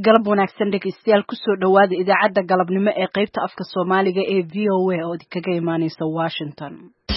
galab wanaagsan dhegeystayaal kusoo dhawaada idaacadda galabnimo ee qaybta afka Soomaaliga ee VOA oo kaga imaaneysa Washington.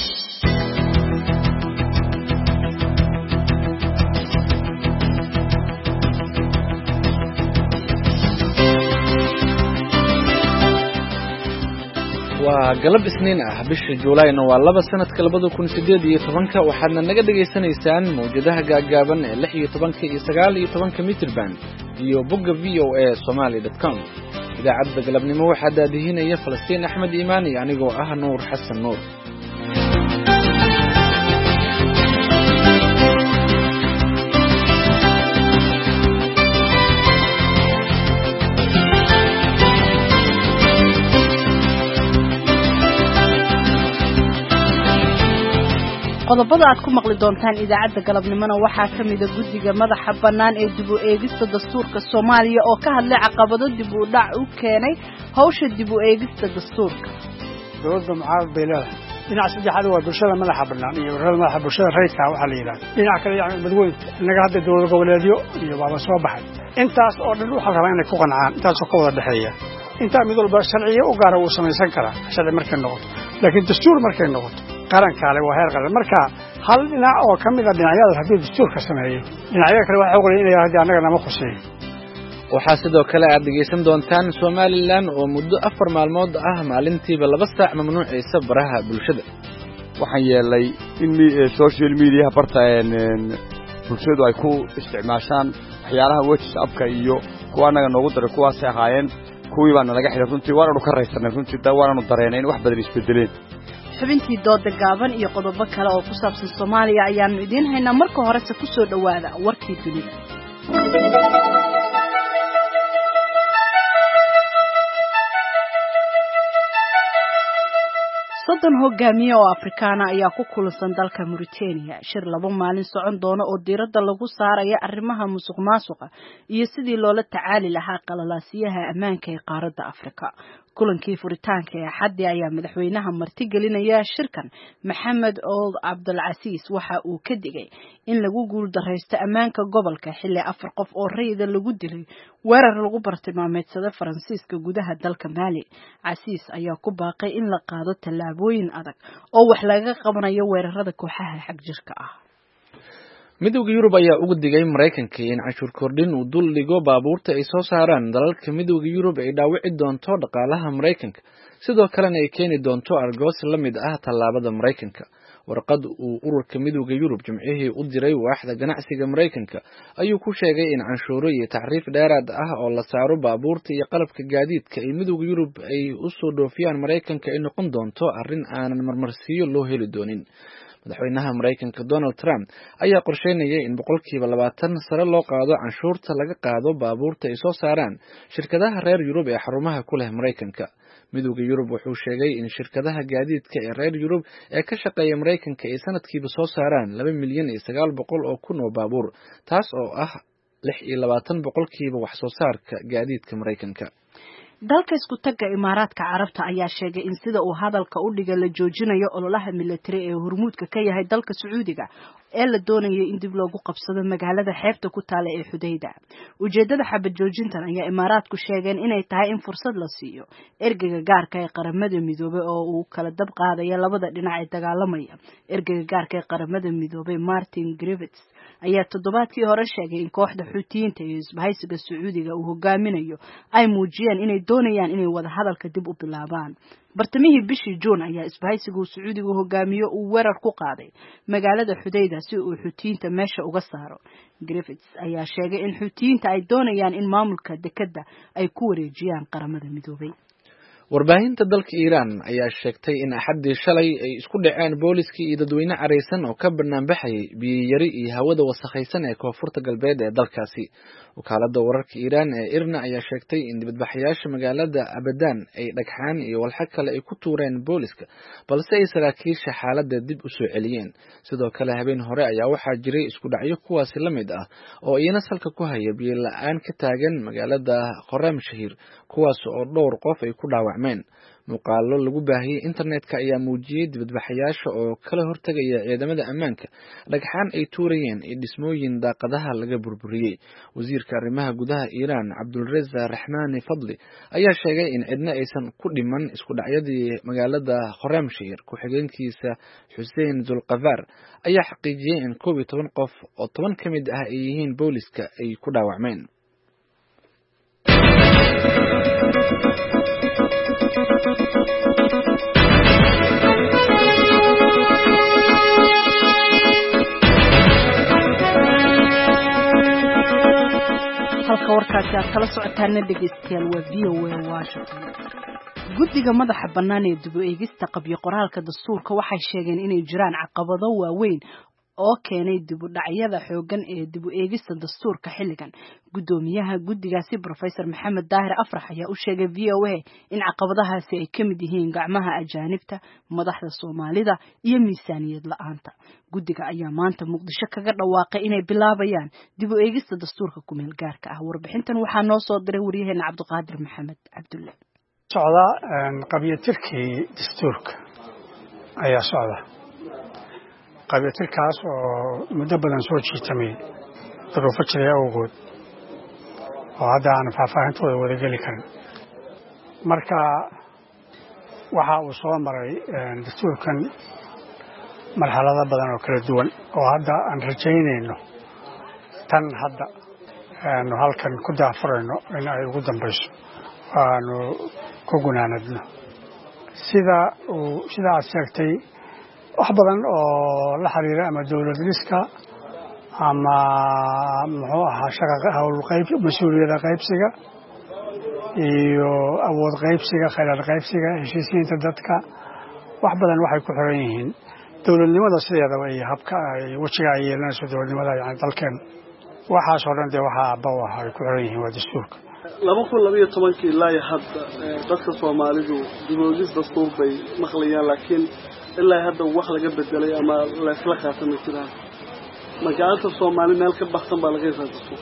waa galab isniin ah bisha Juulaayna waa 2 sanadka 2018 waxaadna naga dhageysanaysaan mowjadaha gaagaaban ee 16 iyo 19 mitir band iyo bogga voasomali.com. idaacadda galabnimo waxaa daadihinaya Falastiin Axmed Iimaan iyo anigoo ah Nuur Xasan Nuur. qodobada aad ku maqli doontaan idaacadda galabnimona waxaa ka mid ah guddiga madaxa bannaan ee dib u eegista dastuurka Soomaaliya oo ka hadlay caqabado dib u dhac u keenay hawsha dib u eegista dastuurka. dowladda mucaarad bay leedahay dhinac saddexaad waa bulshada madaxa bannaan iyo ururada madaxa bulshada rayidka waxaa la yidhaahdaa dhinac kale yani madaxweyne innaga hadda dowlad goboleedyo iyo baaba soo baxay intaas oo dhan waxaa rabaa inay ku qancaan intaasoo ka wada dhexeeya intaa mid walba sharciyo u gaara uu samaysan karaa sharci markay noqoto laakiin dastuur markay noqoto qarankaale waa heer qaran marka hal dhinac oo ka mid ah dhinacyada haddii dastuurka sameeyo dhinacyada kale waxay ogolayeen inay yidhaahdaan annaga nama khuseeyo. waxaa sidoo kale aad dhegeysan doontaan Somaliland oo muddo 4 maalmood ah maalintiiba 2 saac mamnuucaysa baraha bulshada. waxaan yeelay in social media bartaan bulshadu ay ku isticmaashaan waxyaalaha WhatsApp-ka iyo kuwa anaga noogu daray kuwaas ay ahaayeen kuwii baan naga xiray runtii waanu ka raysanay runtii waanu dareenay in wax badan isbedeleen. xubintii dooda gaaban iyo qodobo kale oo ku saabsan Soomaaliya ayaanu idin haynaa marka hore ku soo dhawaada warkii dunida. soddon hogaamiye oo Afrikaan ayaa ku kulansan dalka Mauritania shir 2 maalin socon doona oo diiradda lagu saarayo arrimaha musuqmaasuqa iyo sidii loola tacaali lahaa qalalaasiyaha ammaanka ee qaaradda Afrika. kulankii furitaanka ee xaddi ayaa madaxweynaha martigelinaya shirkan Maxamed Ould Abdelaziz waxa uu ka digay in lagu guul dareysto ammaanka gobolka xilli 4 qof oo rayid lagu dilay weerar lagu bartilmaameedsada Faransiiska gudaha dalka Mali. Aziz ayaa ku baaqay in la qaado tallaabooyin adag oo wax laga qabanayo weerarada kooxaha xag jirka ah. midowga Yurub ayaa ugu digay Mareykanka in cashuur kordhin uu dul dhigo baabuurta ay soo saaraan dalalka midowga Yurub ay dhaawici doonto dhaqaalaha Mareykanka sidoo kalena ay keeni doonto argos la mid ah tallaabada Mareykanka. warqad uu ururka midowga Yurub jimcihii u diray waaxda ganacsiga Mareykanka ayuu ku sheegay in canshuuro iyo tacriif dheeraad ah oo la saaro baabuurta iyo qalabka gaadiidka ay midowga Yurub ay u soo dhoofiyaan Mareykanka ay noqon doonto arrin aanan marmarsiyo loo heli doonin. madaxweynaha Mareykanka Donald Trump ayaa qorsheynaya in 20% sare loo qaado canshuurta laga qaado baabuurta ay soo saaraan shirkadaha reer Yurub ee xarumaha ku leh Mareykanka. midowga Yurub wuxuu sheegay in shirkadaha gaadiidka ee reer Yurub ee ka shaqeeya Mareykanka ay sanadkiiba soo saaraan 2,900,000 oo kun oo baabuur taas oo ah 26% wax soo saarka gaadiidka Mareykanka. dalka isku tagga Imaaraadka Carabta ayaa sheegay in sida uu hadalka u dhigay la joojinayo ololaha military ee hormuudka ka yahay dalka Sacuudiga ee la doonayo in dib loogu qabsado magaalada xeebta ku taala ee Xudayda. ujeedada xabad joojintan ayaa Imaaraadku sheegeen inay tahay in fursad la siiyo ergeyga gaarka ee qaramada midoobay oo uu kala dab qaadayo labada dhinac ee dagaalamaya. ergeyga gaarka ee qaramada midoobay Martin Griffiths ayaa toddobaadkii hore sheegay in kooxda Xuutiyiinta iyo isbahaysiga Sacuudiga uu hogaaminayo ay muujiyeen inay doonayaan inay wada hadalka dib u bilaabaan. bartamihii bishii June ayaa isbahaysigu Sacuudiga hogaamiyo uu weerar ku qaaday magaalada Xudayda si uu Xuutiyiinta meesha uga saaro. Griffiths ayaa sheegay in Xuutiyiinta ay doonayaan in maamulka dekedda ay ku wareejiyaan qaramada midoobay. warbaahinta dalka Iran ayaa sheegtay in axadii shalay ay isku dhaceen booliska iyo dadweyne careysan oo ka banaanbaxayay biyo yari iyo hawada wasakhaysan ee koonfurta galbeed ee dalkaasi. wakaaladda wararka Iran ee IRNA ayaa sheegtay in dibadbaxayaasha magaalada Abadan ay dhagxaan iyo walxo kale ay ku tuureen booliska balse ay saraakiisha xaaladda dib u soo celiyeen. sidoo kale habeen hore ayaa waxaa jiray isku dhacyo kuwaasi la mid ah oo iyana salka ku haya biyo la'aan ka taagan magaalada Khorramshahr kuwaas oo dhowr qof ay ku dhaawacmeen. dhaawacmeen. muuqaalo lagu baahiyey internetka ayaa muujiyey dibadbaxayaasha oo kala hortegaya ciidamada ammaanka dhagxaan ay tuurayeen iyo dhismooyin daaqadaha laga burburiyey. wasiirka arrimaha gudaha Iiraan Cabdulreza Raxmaani Fadli ayaa sheegay in cidna aysan ku dhiman isku dhacyadii magaalada Khorramshahr. ku-xigeenkiisa Xuseen Zulqafaar ayaa xaqiijiyey in 11 qof oo 10 ka mid ah ay yihiin booliska ay ku dhaawacmeen. halka warkaasi aad kala socotaana dhegeystayaal waa VOA Washington. guddiga madaxa bannaan ee dib u eegista qabyo qoraalka dastuurka waxay sheegeen inay jiraan caqabado waaweyn oo keenay dib u dhacyada xoogan ee dib u eegista dastuurka xilligan. gudoomiyaha guddigaasi Professor Maxamed Daahir Afrax ayaa u sheegay VOA in caqabadahaasi ay ka mid yihiin gacmaha ajaanibta, madaxda Soomaalida iyo miisaaniyad la'aanta. guddiga ayaa maanta Muqdisho kaga dhawaaqay inay bilaabayaan dib u eegista dastuurka ku meel gaarka ah. warbixintan waxaa noo soo diray wariyaheena Cabdiqaadir Maxamed Cabdulle. socda qabyatirkii dastuurka ayaa socda. qabyatirkaas oo muddo badan soo jiitamay duruufo jiray awgood oo hadda aan faahfaahintooda wada geli karin. marka waxa uu soo maray dastuurkan marxalado badan oo kala duwan oo hadda aan rajaynayno tan hadda aanu halkan ku daafurayno in ay ugu dambayso aanu ku gunaanadno. sida aad sheegtay wax badan oo la xiriira ama dawlad dhiska ama muxuu ahaa shaqo hawl qayb mas'uuliyadda qaybsiga iyo awood qaybsiga khayraad qaybsiga heshiisiinta dadka wax badan waxay ku xiran yihiin dawladnimada sideedaba iyo habka ay wajiga ay yeelanayso dawladnimada yani dalkeen. waxaasoo dhan dee waxaa abba u ah ay ku xiran yihiin waa dastuurka. 2012 ilaa hadda dadka Soomaalidu dib u eegis dastuur bay maqlayaan laakiin ilaa hadda wax laga bedelay ama la isla qaatamay jiraan. magaalada Soomaali meel ka baxsan baa laga yeeshay dastuur.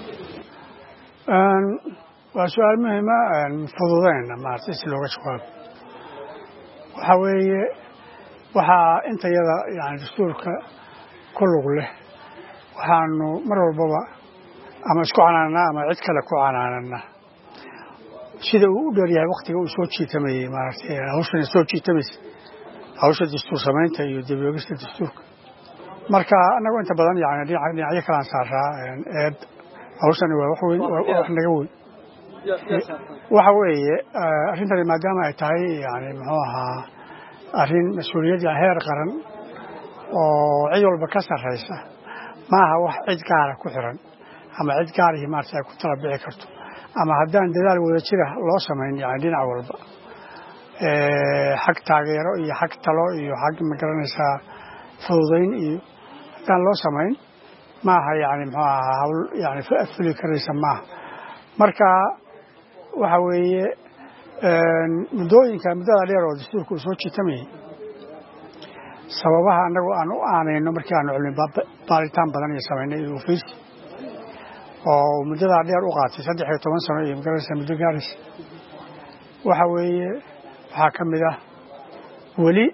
waa su'aal muhiim ah fududeyn maartay si looga jawaabo. waxa weeye waxaa inta yada yani dastuurka ku lug leh waxaanu mar walbaba ama isku canaanaa ama cid kale ku canaanana sida uu u dheer yahay waqtiga uu soo jiitamayay maartay hawshan soo jiitamayay hawsha dastuur samaynta iyo dib u eegista dastuurka. marka anagu inta badan yani dhinacyo kale aan saaraa hawshan waa wax weyn wax naga weyn. waxa weeye arrintani maadaama ay tahay yani muxuu ahaa arrin mas'uuliyad heer qaran oo cid walba ka sarreysa maaha wax cid gaara ku xiran ama cid gaarihii maartay ay ku tala bixi karto ama haddaan dadaal wada jira loo samayn yani dhinac walba xag taageero iyo xag talo iyo xag magaranaysaa fududayn iyo haddaan loo samayn maaha yani muxuu ahaa hawl yani fuli karaysa maaha. marka waxa weeye muddada dheer oo dastuurka uu soo jiitamayay sababaha annagu aan u aanayno markii aanu cilmi baaritaan badan iyo samaynay iyo fiirsi oo muddadaa dheer u qaatay 13 sano iyo magaranaysaa muddo gaaraysa. waxa weeye waxaa ka mid ah weli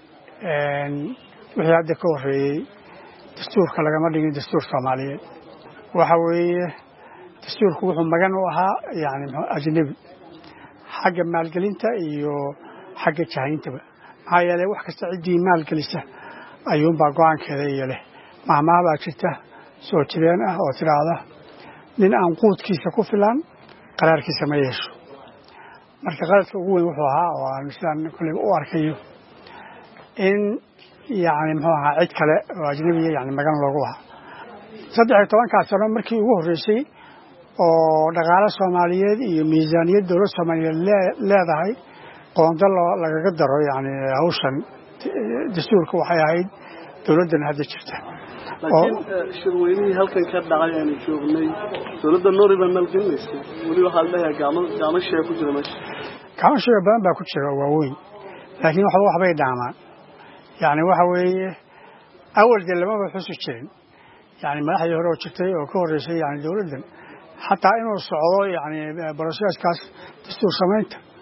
wixii hadda ka horreeyey dastuurka lagama dhigin dastuur Soomaaliyeed. waxa weeye dastuurku wuxuu magan u ahaa yani ajnabi xagga maalgelinta iyo xagga jahayntaba. maxaa yeelay wax kasta ciddii maalgelisa ayuunbaa go-aankeeda iyo leh. mahmaah baa jirta soo jireen ah oo tidhaahda nin aan quudkiisa ku filan qaraarkiisa ma yeesho. marka qaladka ugu weyn wuxuu ahaa oo aan sidaan kulli u arkayo in yani muxuu ahaa cid kale oo ajnabiya yani magan loogu ahaa. 13 sano markii ugu horreysay oo dhaqaale Soomaaliyeed iyo miisaaniyad dawlad Soomaaliyeed leedahay qoonda lagaga daro yani hawshan dastuurka waxay ahayd dawladdan hadda jirta. laakiin shirweynihii halkan ka dhacay aan joognay dawladda Nooriba maalgelinaysa wali waxa la leeyahay gacmo shay ku jira meesha. gacmo shay badan baa ku jira waaweyn laakiin waxbay dhaamaan. yani waxa weeye awal de lama xusu jirin yani madaxdii hore oo jirtay oo ka horreysay yani dawladdan xataa inuu socdo yani barashadaas dastuur samaynta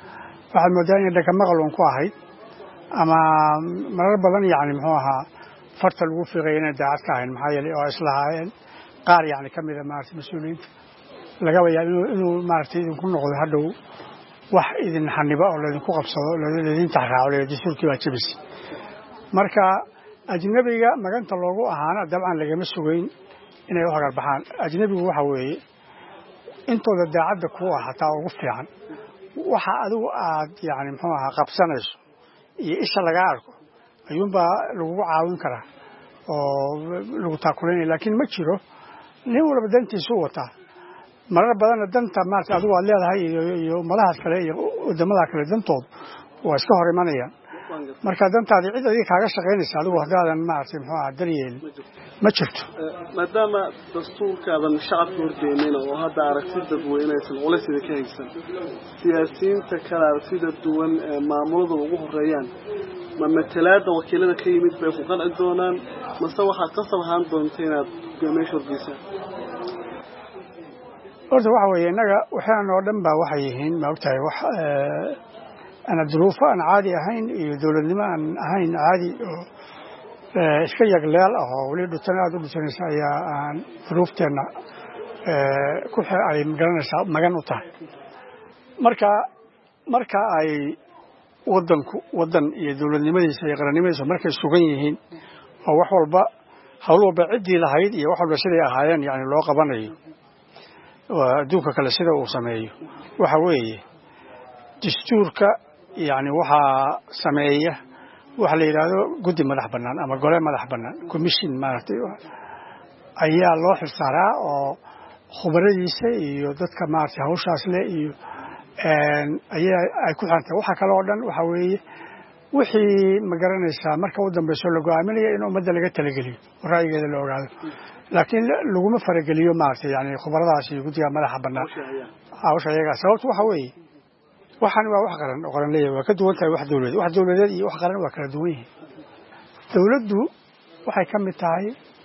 waxaad moodaa in dhaka maqal uun ku ahayd ama marar badan yani muxuu ahaa farta lagu fiiqay inay daacad ka ahayn maxaa yeelay oo islahaayeen qaar yani ka mida maaragtay mas-uuliyiinta lagaba yaabo inuu maaragtay idinku noqdo hadhow wax idin xaniba oo laydinku qabsado laydin taxraaco dastuurkii baa jebisay marka ajnabiga maganta loogu ahaana dabcan lagama sugayn inay u hagar baxaan ajnabigu waxa weeye intooda daacadda ku ah hataa ugu fiican waxa adigu aad yani muxuu ahaa qabsanayso iyo isha laga arko ayuunbaa lagugu caawin karaa oo lagu taakulanaya laakiin ma jiro nin walba dantiisu wataa marar badanna danta maarata adigu aad leedahay iyo ummadahaas kale iyo wadamada kale dantoodu waa iska hor imanayaan marka dantaadii cid adiga kaaga shaqaynaysa adigu haddaadan maaragtay muxuu ahaa daryeelin ma jirto maadaama dastuurkaadan shacabka hordeynayna oo hadda aragti dadweynaysan culaysida ka haysan siyaasiyiinta kale aragtida duwan ee maamulada ugu horeeyaan ma matalaada wakiilada ka yimid bay ku qanci doonaan mase waxaad qasab ahaan doonta inaad meesha horgeysaan horta waxa weeye innaga waxaan oo dhan baa waxay yihiin ma ogtahay wax ana duruufo aan caadi ahayn iyo dowladnimo aan ahayn caadi oo iska yagleel ah oo weli dhutan aad u dhutanaysa ayaa aan duruufteenna ay magaranaysaa magan u tahay marka ay waddan iyo dowladnimadiisa iyo qarannimadiisa markay sugan yihiin oo wax walba hawl walba ciddii lahayd iyo wax walba siday ahaayeen yani loo qabanayo adduunka kale sida uu sameeyo waxa weeye dastuurka yani waxaa sameeya waxa la yidhaahdo guddi madax bannaan ama gole madax bannaan commission maaragtay ayaa loo xilsaaraa oo khubaradiisa iyo dadka maaragtay hawshaas leh iyo ay ku xirantay waxa kale oo dhan waxa weeye wixii ma garanaysaa marka u dambayso la go'aaminaya in ummadda laga talageliyo oo ra'yigeeda la ogaado laakiin laguma farageliyo maaragtay yani khubaradaas iyo guddiga madaxa bannaan hawsha iyagaa sababtu waxa weeye waxaan waa wax qaran oo qaran leeyahay waa ka duwan tahay wax dowladeed iyo wax qaran waa kala duwan yihiin dowladdu waxay ka mid tahay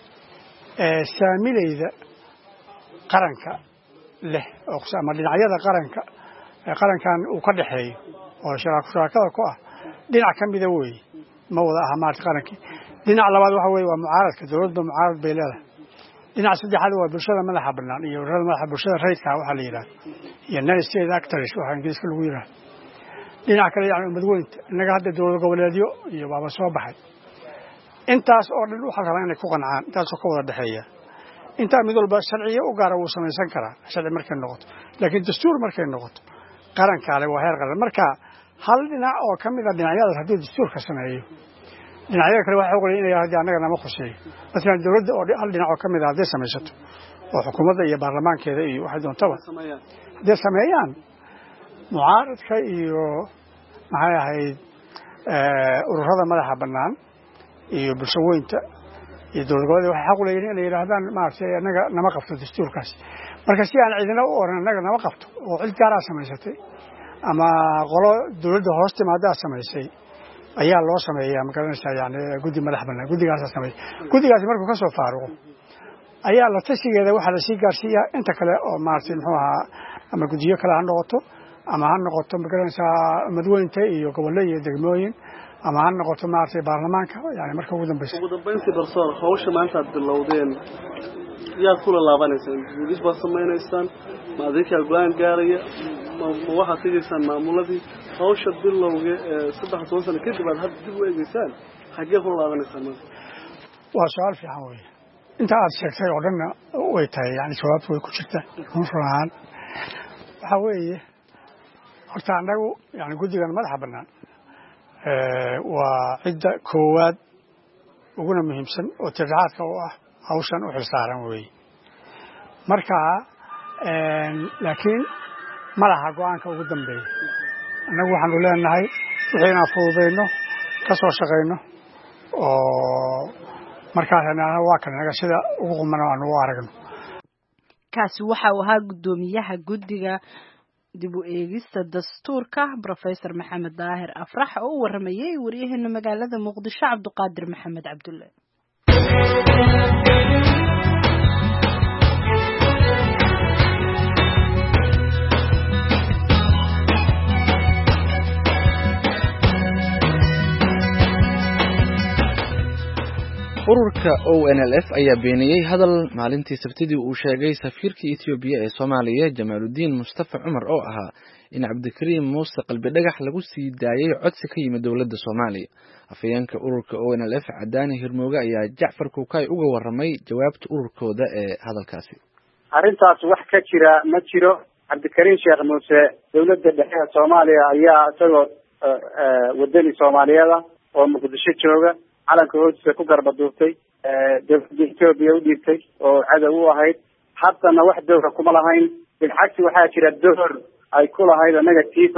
saamilayda qaranka leh oo ama dhinacyada qarankan uu ka dhaxeeyo oo shuraakada ku ah dhinac ka mida weeye ma wada aha maarta qarankii dhinac labaad waxa weeye waa mucaaradka dowladda mucaarad bay leedahay dhinac saddexaad waa bulshada madaxa bannaan iyo ururada madaxa bulshada rayidka waxaa la yidhahda iyo non-state actors waxaa ingiriiska lagu yidhahda dhinac kale yani umadweynta innaga hadda dowlad goboleedyo iyo baaba soo baxay intaas oo dhan waxaa rabaa inay ku qancaan intaasoo ka wada dhexeeya intaa mid walba sharciyo u gaara wuu samaysan karaa sharci markay noqoto laakiin dastuur markay noqoto qarankaale waa heer qaran marka hal dhinac oo ka mid a dhinacyadaas hadduu dastuurka sameeyo dhinacyada kale waxay ogolayeen inay haddii annaga nama khuseeyo masalan dowladda oo hal dhinac oo ka mid a hadday samaysato oo xukuumadda iyo baarlamaankeeda iyo waxay doontaba hadday sameeyaan mucaaradka iyo maxay ahayd ururada madaxa bannaan iyo bulshaweynta iyo dowlad goboleed waxay xaq u leeyihiin inay yidhaahdaan maaragtay annaga nama qabto dastuurkaas marka si aan cidina u oran annaga nama qabto oo cid gaaraa samaysatay ama qolo dowladda hoos timaadaa samaysay ayaa loo sameeyaa magaranaysaa yani guddi madax bannaan guddigaasaa sameeya guddigaasi markuu ka soo faaruqo ayaa la tashigeeda waxaa lasii gaarsiiyaa inta kale oo maaragtay muxuu ahaa ama guddiyo kale ha noqoto ama ha noqoto magaranaysaa madweynta iyo gobollo iyo degmooyin ama ha noqoto maaragtay baarlamaanka yani marka ugu dambayntii barsoor hawsha maanta aad bilowdeen yaad kula laabanaysaan gudis baad samaynaysaan ma adinkaa go-aan gaaraya ma waxaad tegaysaan maamuladii hawsha bilowga 13 sano kadib aad hadda dib u eegeysaan xaggee kula laabanaysaan maanta waa su-aal fiican weeye inta aad sheegtay oo dhanna way tahay yani jawaabtu way ku jirtaa run ahaan waxaa weeye horta annagu yani guddigan madaxa bannaan waa cidda koowaad uguna muhiimsan oo tirraxaadka u ah hawshan u xilsaaran weeye marka laakiin ma laha go-aanka ugu dambeeya annagu waxaanu leenahay wixii inaan fududayno ka soo shaqayno oo markaas waa kan naga sida ugu qumano aanu u aragno kaasi waxa uu ahaa guddoomiyaha guddiga dib u eegista dastuurka Professor Maxamed Daahir Afrax oo u waramayay wariyaheena magaalada Muqdisho Cabduqaadir Maxamed Cabdulle ururka ONLF ayaa beeniyey hadal maalintii sabtidii uu sheegay safiirka Ethiopia ee Soomaaliya Jamaaluddin Mustafa Cumar oo ahaa in Cabdikariim Muuse Qalbidhagax lagu sii daayay codsi ka yimid dowladda Soomaaliya. Afhayeenka ururka ONLF Cadaani Hirmooga ayaa Jacfar Kuukay uga warramay jawaabta ururkooda ee hadalkaasi. Arrintaas wax ka jira ma jiro. Cabdikariim Sheekh Muuse dowladda dhexe ee Soomaaliya ayaa isagoo wadani Soomaaliyeed oo Muqdisho jooga calanka hoostiisa ku garbaduubtay dowladda Ethiopia u dhiibtay oo cadow u ahayd haddana wax dowra kuma lahayn bilcagsi waxaa jira door ay ku lahayd negative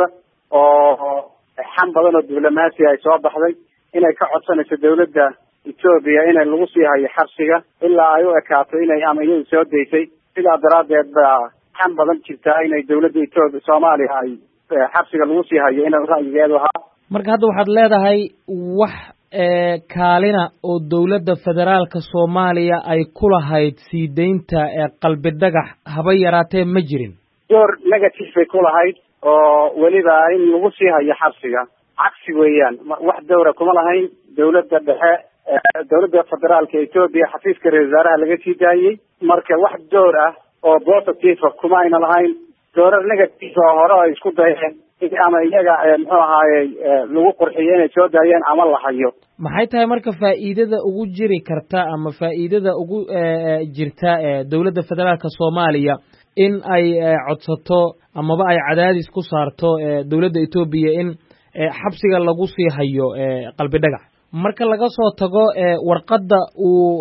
oo xam badan oo diblomaasi ay soo baxday inay ka codsanayso dowladda Ethiopia inay lagu sii hayo xabsiga ilaa ay u ekaato inay ama iyadu soo daysay sidaa daraadeed baa xam badan jirtaa inay dowladda Ethiopia Soomaaliya ay xabsiga lagu sii hayo inay ra'yigeedu ahaa. Marka hadda waxaad leedahay wax kaalina oo dowladda federaalka Soomaaliya ay ku lahayd sii deynta Qalbidhagax haba yaraatee ma jirin. door negative ay ku lahayd oo weliba in lagu sii hayo xabsiga cagsi weeyaan wax dowra kuma lahayn dowladda dhexe dowladda federaalka Ethiopia xafiiska ra'iisul wasaaraha laga sii daayay marka wax door ah oo positive kuma ayna lahayn doorar negative oo hore ay isku dayeen ama iyaga muxuu ahaayay lagu qurxiyay inay soo daayeen ama la hayo. Maxay tahay marka faa'iidada ugu jiri karta ama faa'iidada ugu jirta dowladda federaalka Soomaaliya in ay codsato amaba ay cadaadis ku saarto dowladda Ethiopia in xabsiga lagu sii hayo Qalbidhagax marka laga soo tago warqadda uu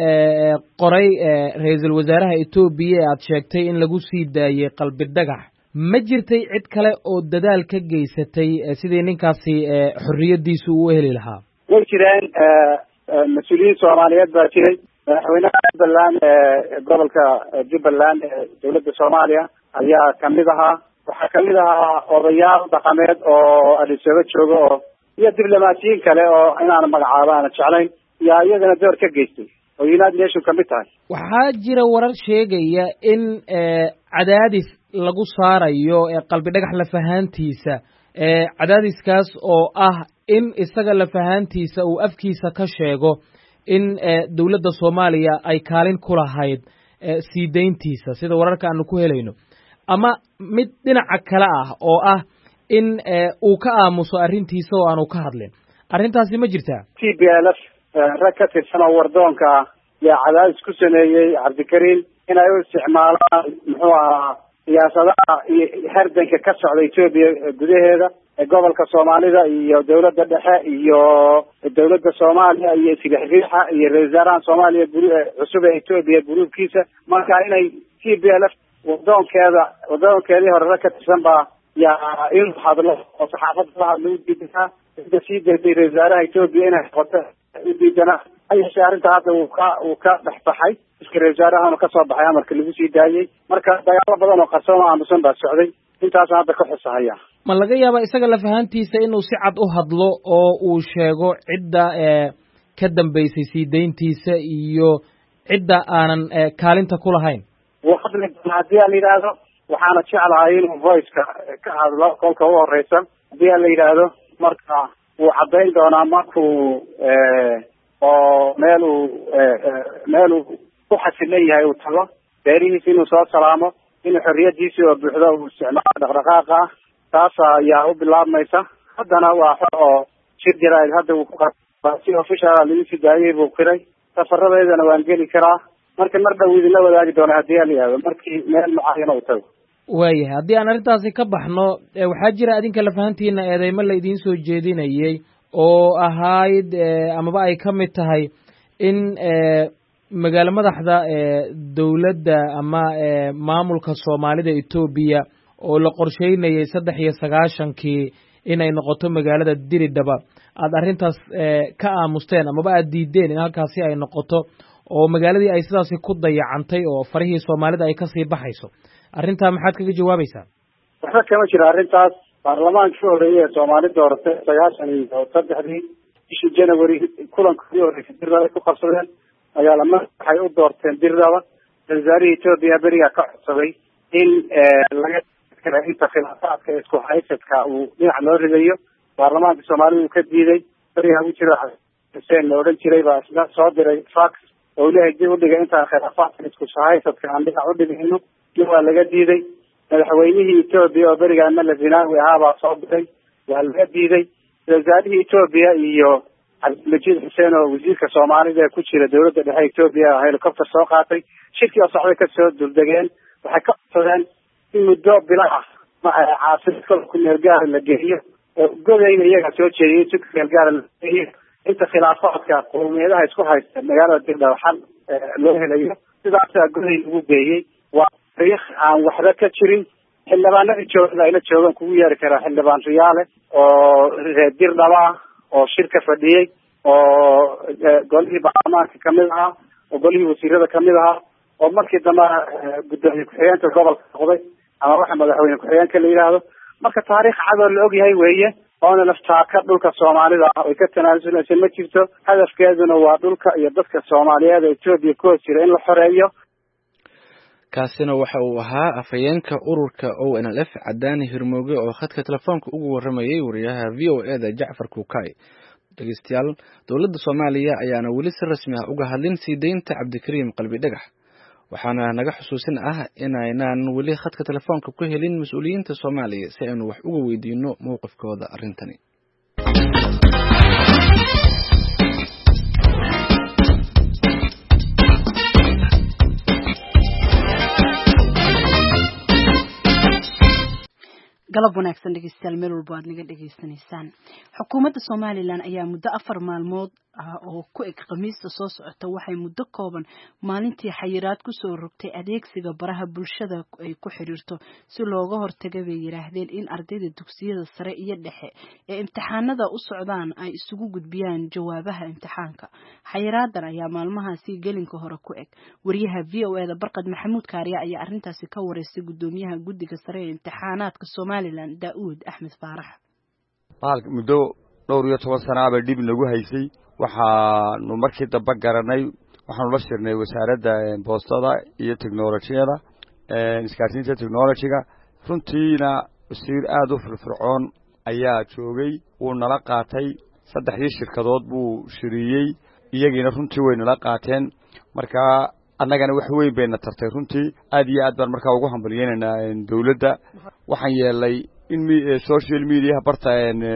qoray ra'iisul wasaaraha Ethiopia aad sheegtay in lagu sii daayay Qalbidhagax ma jirtay cid kale oo dadaal ka geysatay sidii ninkaasi xorriyadiisu u heli lahaa? way jireen mas'uuliyiin Soomaaliyeed baa jiray madaxweynaha Jubbaland gobolka Jubbaland dowladda Soomaaliya ayaa kamid ahaa waxaa kamid ahaa odayaal dhaqameed oo adisaba jooga oo iyo diblomaasiyiin kale oo inaan magacaabo aan jeclayn yaa iyagana door ka geystay oo United Nations kamid tahay. waxaa jira warar sheegaya in cadaadis lagu saarayo Qalbidhagax lafahantiisa cadaadiskaas oo ah in isaga lafahantiisa uu afkiisa ka sheego in dowladda Soomaaliya ay kaalin ku lahayd sii deyntiisa sida wararka aanu ku helayno ama mid dhinaca kale ah oo ah in uu ka aamuso arrintiisa oo aanu ka hadlin arrintaasi ma jirtaa? TPLF rag ka tirsan oo wardoonka yaa cadaadis ku sameeyey Cabdikariim inay u isticmaalaan muxuu ahaa siyaasadaha iyo hardanka ka socda Ethiopia gudaheeda gobolka Soomaalida iyo dowladda dhexe iyo dowladda Soomaaliya iyo Sidaxiixa iyo ra'iisul wasaaraha Soomaaliya cusub ee Ethiopia gruubkiisa marka inay TPLF waddoonkeedii hore ka tirsan baa yaa in hadlo oo saxaafadda la hadlo u diidanaa inta sii daysay ra'iisul wasaaraha Ethiopia inay qoto u diidanaa ayay arrinta hadda uu ka dhexbaxay iska ra'iisul wasaarahana ka soo baxay amarka lagu sii daayay marka dagaalo badan oo qarsoon oo aamusan baa socday intaasaan hadda ka xusahaya. ma laga yaabaa isaga lafahantiisa inuu si cad u hadlo oo uu sheego cidda ka dambaysay sii deyntiisa iyo cidda aanan kaalinta ku lahayn? wuu hadli doonaa haddii aan yidhaahdo waxaana jeclahay inuu voiceka ka hadlo kolka u horeysa haddii aan la yidhaahdo marka wuu caddayn doonaa markuu oo meeluu ku xasilan yahay uu tago beerihiisa inuu soo salaamo inuu xorriyadiisii oo buuxda uu isticmaalo dhaqdhaqaaqa ah taas ayaa u bilaabmaysa haddana waa oo shir jaraa'id hadda uu si official lagu sii daayay buu qiray safaradeedana waan geli karaa marka mar dhow idinla wadaagi doona haddii aan yidhaahdo markii meel mucaayana uu tago. waayahay haddii aan arrintaasi ka baxno waxaa jira adinka lafahantiina eedeymo la idiin soo jeedinayay oo ahayd amaba ay ka mid tahay in magaalo madaxda dowladda ama maamulka Soomaalida Ethiopia oo la qorsheynayay 93 inay noqoto magaalada Diridaba aad arrintaas ka aamusteen amaba aad diideen in halkaasi ay noqoto oo magaaladii ay sidaasi ku dayacantay oo farihii Soomaalida ay ka sii baxayso arrinta maxaad kaga jawaabaysaa? waxa kama jira arrintaas baarlamaanka horeeyay Soomaalida doortay 93 bishii January kulankii horeeyay Diridaba ku qabsadeen magaalada waxay u doorteen Diridaba wasaarihii Ethiopia beriga ka codsaday in laga inta khilaafaadka isku haysadka uu dhinac loo ridayo baarlamaanka Soomaaliya uu ka diiday beriga ugu jira xuseen la odhan jiray baa isla soo diray fax oo leeyahay dib u dhigay intaan khilaafaadka isku shahaysadka aan dhinac u dhigayno waa laga diiday. madaxweynihii Ethiopia oo berigaan Mala Zenawi ahaa baa soo diray waa laga diiday. wasaarihii Ethiopia iyo Cabdilmajiid Xuseen oo wasiirka Soomaalida ku jira dawladda dhexe Ethiopia helicopter soo qaatay shirkii oo socday ka soo duldegeen waxay ka codsadeen in muddo bilaha caasimada ku meel gaar la geeyo oo godayna iyaga soo jeediyay si meel gaar la geeyo inta khilaafaadka qowmiyadaha isku haysta magaalada Dirdhaw xal loo helayo sidaas goday ugu geeyay waa taariikh aan waxba ka jirin. xildhibaanadii joogay la joogan kugu yeeri karaa xildhibaan Riyaale oo Dirdhaw oo shirka fadhiyay oo golihii baarlamaanka kamid ahaa oo golihii wasiirada kamid ahaa oo markii dambe gudoomiye ku-xigeenka gobolka noqday ama waxa madaxweyne ku-xigeenka la yiraahdo. marka taariikh cad oo la og yahay weeye oona laftaaka dhulka Soomaalida ay ka tanaasuleysan ma jirto. hadafkeeduna waa dhulka iyo dadka Soomaaliyeed ee Ethiopia ku jira in la xoreeyo. kaasina waxa uu ahaa afayeenka ururka ONLF Cadaani Hirmooge oo khadka telefoonka ugu waramayay wariyaha VOA-da Jacfar Kuukay. dhegeystayaal dowladda Soomaaliya ayaana weli si rasmi ah uga hadlin sii deynta Cabdikariim Qalbi Dhagax waxaana naga xusuusin ah inaynaan weli khadka telefoonka ku helin mas'uuliyiinta Soomaaliya si aynu wax uga weydiino mowqifkooda arrintani. galab wanaagsan dhegeystayaal meel walba aad naga dhegeysanaysaan. xukuumadda Somaliland ayaa muddo 4 maalmood oo ku eg Khamiista soo socota waxay muddo kooban maalintii xayiraad ku soo rogtay adeegsiga baraha bulshada ay ku xiriirto si looga hortago bay yiraahdeen in ardayda dugsiyada sare iyo dhexe ee imtixaanada u socdaan ay isugu gudbiyaan jawaabaha imtixaanka. xayiraadan ayaa maalmahaasi gelinka hore ku eg. wariyaha VOA-da Barqad Maxamuud Kaariya ayaa arrintaasi ka wareysay gudoomiyaha guddiga sare ee imtixaanaadka Somaliland Daawud Axmed Faarax. muddo 12 sano ah dib nagu haysay waxaanu markii dambe garanay waxaanu la shirnay wasaaradda boostada iyo teknolojiyada isgaarsiinta teknolojiga runtiina wasiir aad u firfircoon ayaa joogay uu nala qaatay 3 shirkadood buu shiriyay iyagiina runtii way nala qaateen marka annagana wax weyn bayna tartay runtii aad iyo aad baan markaa ugu hambalyeynaa dawladda waxaan yeelay in social media barta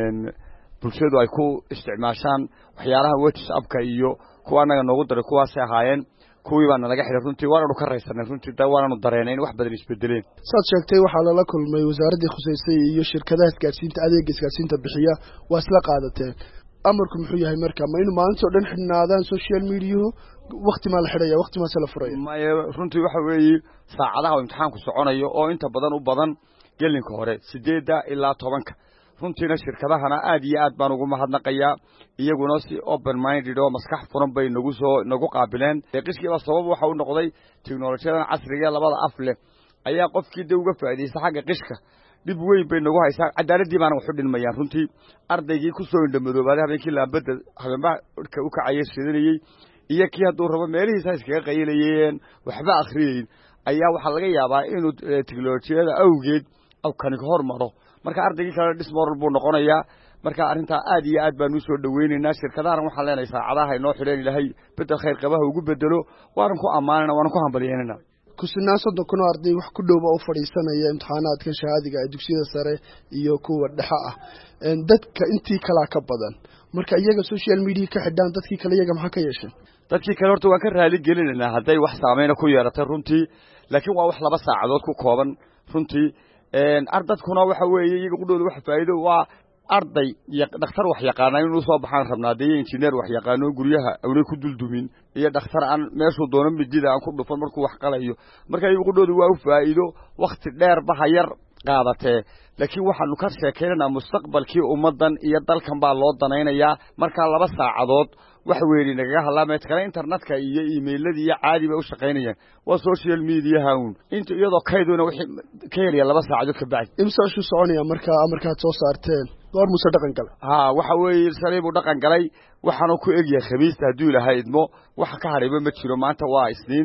bulshadu ay ku isticmaashaan waxyaalaha WhatsApp-ka iyo kuwa anaga noogu daray kuwaas ahaayeen kuwii baan naga xiray runtii waanu ka raysanay runtii waanu dareenay in wax badan isbedeleen. saad sheegtay waxaa lala kulmay wasaaradda khuseysay iyo shirkadaha isgaarsiinta adeegga isgaarsiinta bixiya waa isla qaadateen. amarku muxuu yahay marka ma inuu maalintii dhan xidhnaadaan social media waqti ma la xidhaya waqti ma la furaya runtii waxa weeye saacadaha imtixaanku soconayo oo inta badan u badan gelinka hore 8 ilaa 10 runtiina shirkadahana aad iyo aad baan ugu mahadnaqayaa iyaguna si open minded oo maskax furan bay nagu qaabileen. qishkiiba sabab waxa uu noqday teknolojiyada casriga labada af leh ayaa qofkii dib uga faa'iideystay xagga qishka dib weyn bay nagu haysaa cadaaladii baan wax u dhilmayaan runtii ardaygii ku soo indhamadoobaday habeenkii laabada habeenba u kacayay sidinayay iyo kii hadduu rabo meelihiisa iskaga qaylayeen waxba akhriyeen ayaa waxa laga yaabaa inuu teknolojiyada awgeed aw kan ka hormaro marka ardaygii kale dismoral buu noqonayaa marka arinta aad iyo aad baan u soo dhaweynaynaa shirkadahan waxaan leenahay saacadaha inoo xidheen ilaahay bedel khayr qabaha ugu bedelo waan ku amaanana waan ku hambalyeynana kusinaa 30 arday wax ku dhowba u fadhiisanaya imtixaanaadka shahaadiga ee dugsiyada sare iyo kuwa dhexe ah dadka intii kala ka badan marka iyaga social media ka xidhaan dadkii kale iyaga maxaa ka yeeshay dadkii kale horta waan ka raali gelinayna haday wax saameyn ku yeeratay runtii laakiin waa wax 2 saacadood ku kooban runtii ardadkuna waxa weeye iyaga qudooda wax faa'iido waa arday iyo dhakhtar wax yaqaan inuu soo baxaan rabnaaday engineer wax yaqaan guriyaha awlay ku duldumin iyo dhakhtar aan meeshu doono midida aan ku dhufan markuu wax qalayo marka iyaga qudooda waa u faa'iido waqti dheer ba hayar qaadatay laakiin waxaanu ka sheekeynaa mustaqbalkii ummadan iyo dalkan baa loo danaynayaa marka 2 saacadood wax weyn inaga hadlaamay kale internetka iyo emailada iyo caadi bay u shaqeynayaan waa social media hawn inta iyadoo kayduna wixii ka yar 2 saacadood ka bacdi imsa shu soconaya marka soo saarteen door musa dhaqan galay waxa weeye sariibu dhaqan galay waxaanu ku eegyahay Khamiista haduu ilaahay idmo waxa ka harayba ma jiro maanta waa Isniin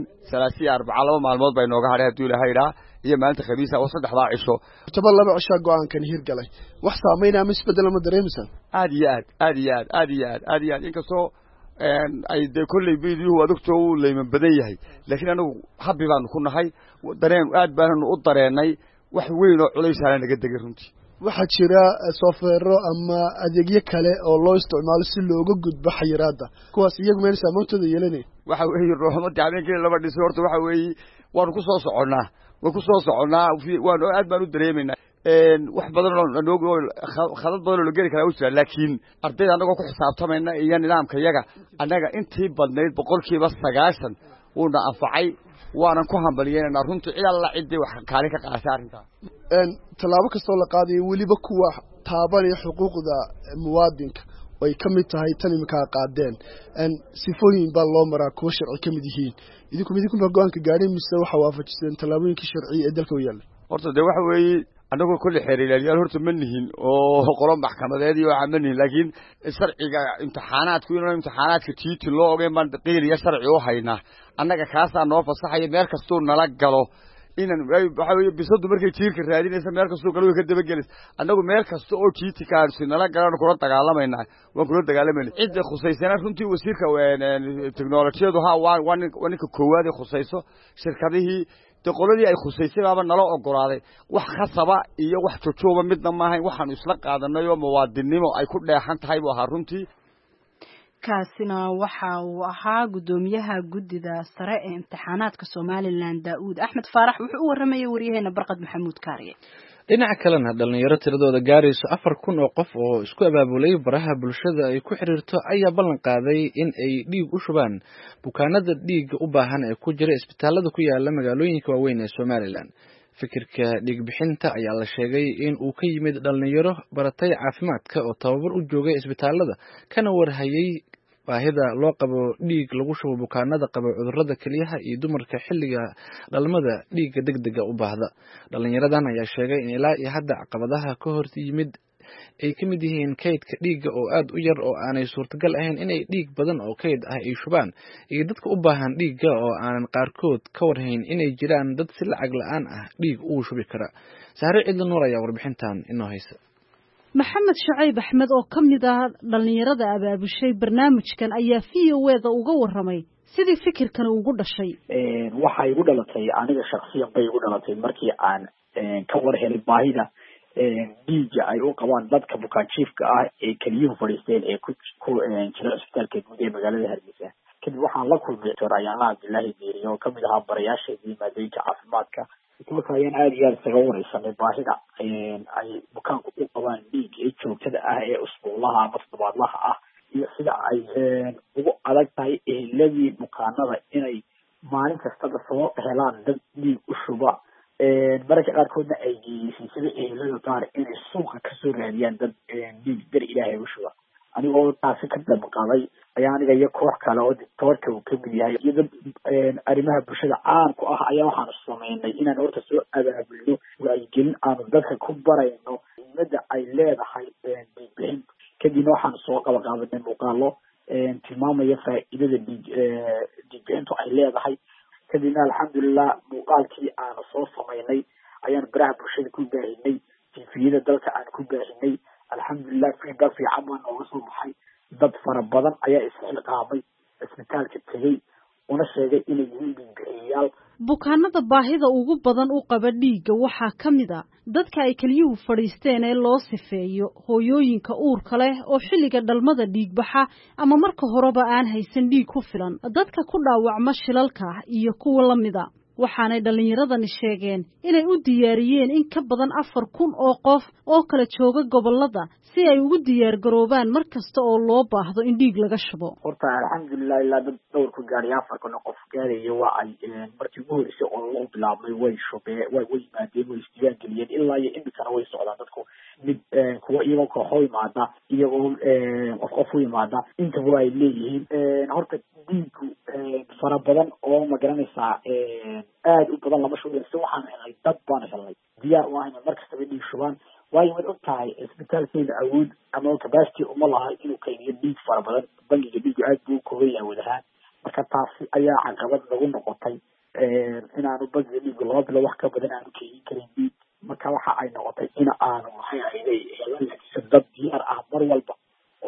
3 4 2 maalmood bay nooga haray haduu ilaahay raa iyo maalinta Khamiista oo 3 cisho tabal 2 cisho go'aankan hir galay wax saameynaa isbedel ma dareemaysan aad iyo aad inkastoo ay de kulley video adugto uu leeyman badan yahay laakiin anagu habbi baan ku nahay dareen aad baan u dareenay wax weyn oo culays ah naga degay runtii waxaa jira software ama adeegyo kale oo loo isticmaalo si looga gudbo xayiraadda kuwaas iyagu meel saamoontooda yeelanay waxa weeye ruuxmada habeenkii laba dhiso horta waxa weeye waan ku soo soconaa waan aad baan u dareemayna wax badan oo noogu khadad badan oo geli kara u jira laakiin ardayda anagoo ku xisaabtamayna iyo nidaamka yaga anaga intii badnayd 90% uuna anfacay waanan ku hambaliyeenaa runtii cid alla cidii wax kaalin ka qaashay arrinta talaabo kastoo la qaadayo weliba kuwa taabanaya xuquuqda muwaadinka way ka mid tahay tan iminka qaadeen sifooyin baa loo maraa kuwa sharci ka mid yihiin idinku ma go'aanka gaadhay mise waxa waafajiseen talaabooyinkii sharci ee dalka u yaallay horta de waxa weeye anagoo kulli xiriiriyay horta ma nihin oo qolo maxkamadeed iyo waxa ma nihin laakiin sharciga imtixaanaadka tiiti loo ogay man qiiliya sharci oo hayna annaga kaasa noo fasaxay meel kasto nala galo inaan waxa weeye bisadu markay jiirka raadinaysa meel kasto galo ka daba galis annagu meel kasto oo tiiti kaarsi nala galaan kula dagaalamayna cid khusaysana runtii wasiirka teknolojiyadu waa ninka koowaad ee khusayso shirkadihii qoladii ay khusaysay baaba nala ogolaaday wax khasaba iyo wax joojoba midna ma ahayn waxaan isla qaadanay oo muwaadinimo ay ku dheexan tahay buu ahaa runtii kaasina waxa uu ahaa gudoomiyaha guddida sare ee imtixaanaadka Soomaaliland Daawud Axmed Faarax wuxuu u waramayay wariyaheena Barqad Maxamuud Kaariye dhinaca kalena dhalinyaro tiradooda gaarayso 4,000 oo qof oo isku abaabulay baraha bulshada ay ku xiriirto ayaa ballan qaaday in ay dhiig u shubaan bukaanada dhiigga u baahan ee ku jira isbitaalada ku yaala magaalooyinka waaweyn ee Soomaaliland fikirka dhiig bixinta ayaa la sheegay in uu ka yimid dhalinyaro baratay caafimaadka oo tababar u joogay isbitaalada kana warhayay baahida loo qabo dhiig lagu shubo bukaanada qaba cudurrada kaliyaha iyo dumarka xilliga dhalmada dhiigga degdega u baahda dhalinyaradan ayaa sheegay in ilaa iyo hadda caqabadaha ka hor yimid ay ka mid yihiin kaydka dhiigga oo aad u yar oo aanay suurtagal ahayn inay dhiig badan oo kayd ah ay shubaan iyo dadka u baahan dhiigga oo aanan qaarkood ka warhayn inay jiraan dad si lacag la'aan ah dhiig ugu shubi kara Sahre Cidlo Nuur ayaa warbixintan inoo haysa maxamed Shucayb Axmed oo kamid ah dhalinyarada abaabushay barnaamijkan ayaa VOAda uga waramay sidii fikirkan ugu dhashay waxa igu dhalatay aniga shakhsiyan bay igu dhalatay markii aan ka war helay baahida dhiigga ay u qabaan dadka bukaan jiifka ah ee kaliyuhu fadhiisteen ee ku jira isbitaalka guud ee magaalada Hargeysa kadib waxaan la kulmay Dr. Ayaan Abdullaahi Diiri oo kamid ah barayaashadii maadooyinka caafimaadka marka ayaan aad iyo aad isaga wareysanay baahida ay bukaanku u qabaan dhiig ee joogtada ah ee usbuuclaha ama toddobaadlaha ah iyo sida ay ugu adag tahay eheladii bukaanada inay maalin kastaba soo helaan dad dhiig u shuba mararka qaarkoodna ay geeyeen sida ehelada qaar inay suuqa kasoo raadiyaan dad dhiig dar ilaahay u shuba anigoo taasi ka daba qaaday ayaa aniga iyo koox kale oo doctorka uu ka mid yahay iyo dad arrimaha bulshada caan ku ah ayaa waxaan sameynay inaan horta soo abaabulno wacyigelin aanu dadka ku barayno muhiimada ay leedahay dhiigbixin kadibna waxaan soo qabaqaabanay muuqaalo tilmaamaya faa'iidada dhiigbixintu ay leedahay kadibna alxamdulilah muuqaalkii aanu soo sameynay ayaan baraha bulshada ku baahinay tifiyada dalka aan ku baahinay alxamdulilah feedback fiican baa nooga soo baxay dad fara badan ayaa isxilqaamay isbitaalka tegey una sheegay inay yihiin dhiigbixiyayaal bukaanada baahida ugu badan u qaba dhiigga waxaa ka mid a dadka ay keliyuhu fadhiisteen ee loo sifeeyo hooyooyinka uurka leh oo xilliga dhalmada dhiigbaxa ama marka horeba aan haysan dhiig ku filan dadka ku dhaawacma shilalka iyo kuwa la mida waxaanay dhalinyaradani sheegeen inay u diyaariyeen in ka badan 4,000 oo qof oo kala jooga gobolada si ay ugu diyaar garoobaan mar kasta oo loo baahdo in dhiig laga shubo horta alxamdulilah ilaa dad dhowr ku gaaray 4,000 qof gaaraya waa ay markii ugu horeysay oo loo bilaabmay way yimaadeen way isdiiwaan geliyeen ilaa iyo imikana way socdaan dadku mid kuwa iyagoo kooxo yimaada iyagoo qof u yimaada intaba ay leeyihiin horta dhiigu fara badan oo ma garanaysaa aad u badan lama shubo si waxaan helnay dad baan helnay diyaar u ahayna mar kastaba dhiig shubaan waayo mid og tahay isbitaalkeena awood ama capacity uma laha inuu kaydiyo dhiig fara badan bangiga dhiigu aad buu kooban yahay wadahaan marka taasi ayaa caqabad nagu noqotay inaanu bangiga dhiigu 2 bilo wax ka badan aanu keydin karin dhiig marka waxa ay noqotay in aanu maxay ahayday helan dad diyaar ah mar walba oo isbitaal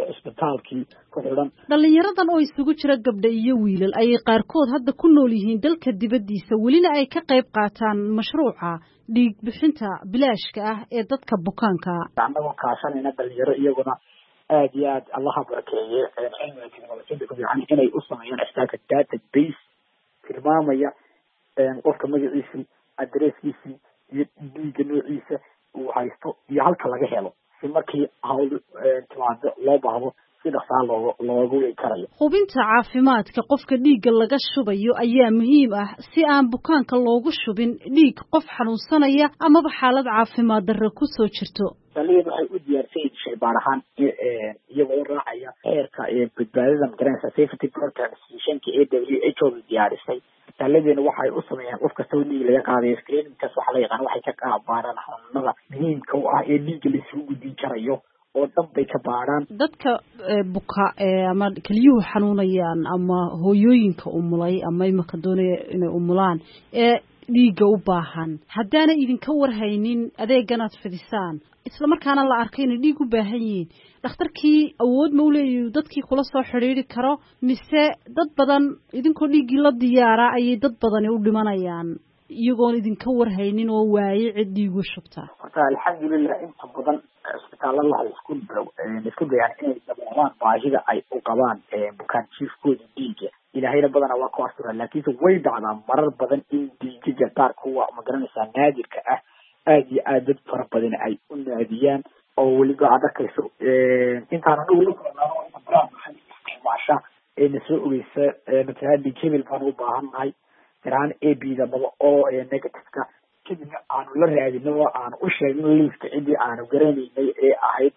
isbitaalkii ku xidhan. dhalinyaradan oo isugu jira gabdha iyo wiilal ayay qaarkood hadda ku nool yihiin dalka dibaddiisa welina ay ka qayb qaataan mashruuca dhiig bixinta bilaashka ah ee dadka bukaanka. annagoo kaashanayna dhalinyaro iyaguna aad iyo aad allaha barakeeye cilmiga teknolojiyada ku fiican inay u sameeyaan isbitaalka database tilmaamaya qofka magaciisii adresskiisii iyo dhiigga noociisa uu haysto iyo halka laga helo si markii hawl timaado loo baahdo si dhaqsaa loogu karayo. hubinta caafimaadka qofka dhiigga laga shubayo ayaa muhiim ah si aan bukaanka loogu shubin dhiig qof xanuunsanaya amaba xaalad caafimaad darro ku soo jirto. saliid waxay u diyaarsan shaybaar ahaan iyagoo raacaya heerka badbaadada magaranaysa safety protocol-ka WHO diyaarisay. taladeena waxay u sameeyaan qof kasta oo dhiig laga qaadayo screeningkaas waxa la yaqaan waxay ka qaabaan xanuunada muhiimka u ah ee dhiigga la isugu gudbin karayo oo dhan bay ka baaraan. dadka buka ama keliyuhu xanuunayaan ama hooyooyinka umulay ama imaka doonaya inay umulaan dhiigga u baahan haddaana idinka warhaynin adeegan aad fidisaan isla markaana la arkay inay dhiig u baahan yihiin dhakhtarkii awood ma u leeyahay dadkii kula soo xidhiiri karo mise dad badan idinkoo dhiiggii la diyaara ayay dad badani u dhimanayaan iyagoon idinka warhaynin oo waaye cid dhiigu shubta. horta alxamdulilah inta badan isbitaalada waxay isku dayaan inay daboolaan baahida ay u qabaan bukaan jiifkooda dhiigga. ilaahayna badana waa ku astura laakiinse way dhacdaa marar badan in dhiigaga qaar kuwa magaranaysaa naadirka ah aad iyo aad dad fara badan ay u naadiyaan oo weliba aad arkayso intaan anagu la kulanaano inta badan waxay isticmaasha na soo ogeysa matalaha dhiig hebel baan u baahannahay tirahaan AB-da maba oo negative-ka kadibna aanu la raadino oo aanu u sheegno liiska ciddii aanu garanaynay ee ahayd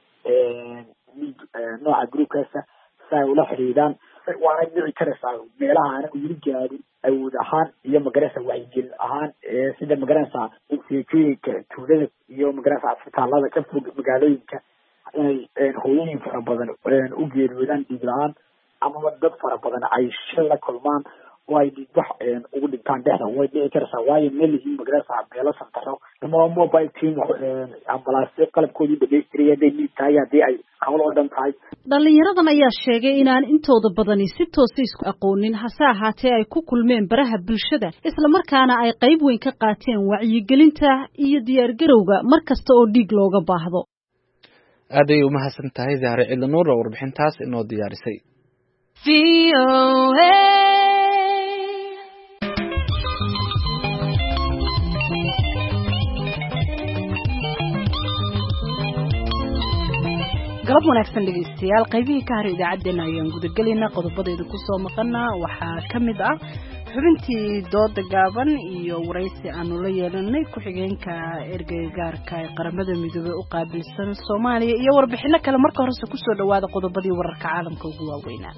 nooca groupkaasa si ay ula xidhiidhaan waana dhici karaysaa meelaha anagu yiri gaadin awood ahaan iyo magaranaysa wacyigelin ahaan sida magaranaysa seekooyinka tuulada iyo magaranaysa isbitaalada ka fog magaalooyinka inay hooyooyin fara badan u geeriyoodaan dhiig la-aan amaba dad fara badan ay shil la kulmaan oo ay dhiigbax ugu dhintaan dhexda way dhici karaysaa waayo meel yihiin magaranaysa beelo santaro ama mobile team ambalaasyo qalabkoodii dhamaystiraya hadday dhiig tahay haddii ay hawl oo dhan tahay. dhalinyaradan ayaa sheegay inaan intooda badani si toosa isku aqoonin hase ahaatee ay ku kulmeen baraha bulshada isla markaana ay qayb weyn ka qaateen wacyigelinta iyo diyaargarowga mar kasta oo dhiig looga baahdo. aad ay umahadsan tahay Zahra Ciidanoor oo warbixintaas inoo diyaarisay. galab wanaagsan dhegeystayaal qaybihii ka haray idaacaddeenna ayaan gudagelaynaa qodobadeeda kusoo maqanaa waxaa ka mid ah xubintii dooda gaaban iyo waraysi aanu la yeelanay ku-xigeenka ergeyga gaarka ee qaramada midoobey u qaabilsan Soomaaliya iyo warbixino kale. marka horese kusoo dhawaada qodobadii wararka caalamka ugu waaweynaa.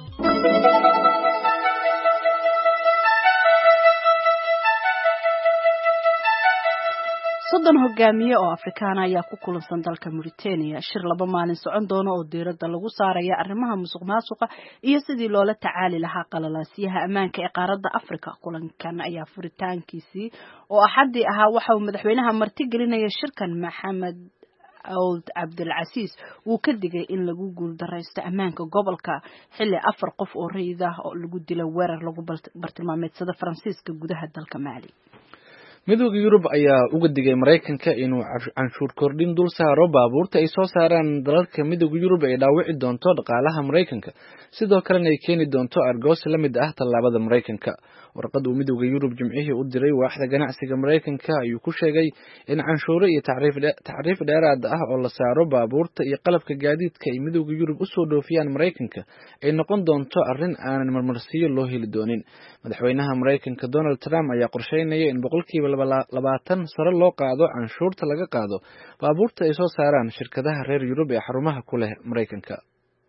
30 hogaamiye oo Afrikaan ayaa ku kulansan dalka Mauritania shir 2 maalin socon doona oo diiradda lagu saaraya arrimaha musuqmaasuqa iyo sidii loola tacaali lahaa qalalaasyaha ammaanka ee qaaradda Afrika. kulankan ayaa furitaankiisii oo axadii ahaa waxa uu madaxweynaha marti gelinaya shirkan Maxamed Ould Abdelaziz uu ka digay in lagu guul dareysto ammaanka gobolka xilli 4 qof oo rayid ah oo lagu dilay weerar lagu bartilmaameedsada Faransiiska gudaha dalka Mali. midowga Yurub ayaa uga digay Mareykanka inuu canshuur kordhin dul saaro baabuurta ay soo saaraan dalalka midowga Yurub ay dhaawici doonto dhaqaalaha Mareykanka sidoo kalena ay keeni doonto argos la mid ah tallaabada Mareykanka. warqad uu midowga Yurub jimcihii u diray waaxda ganacsiga Mareykanka ayuu ku sheegay in canshuuro iyo tacriif dheeraad ah oo la saaro baabuurta iyo qalabka gaadiidka ay midowga Yurub u soo dhoofiyaan Mareykanka ay noqon doonto arrin aanan marmarsiyo loo heli doonin. madaxweynaha Mareykanka Donald Trump ayaa qorsheynaya in 20% sare loo qaado canshuurta laga qaado baabuurta ay soo saaraan shirkadaha reer Yurub ee xarumaha ku leh Mareykanka.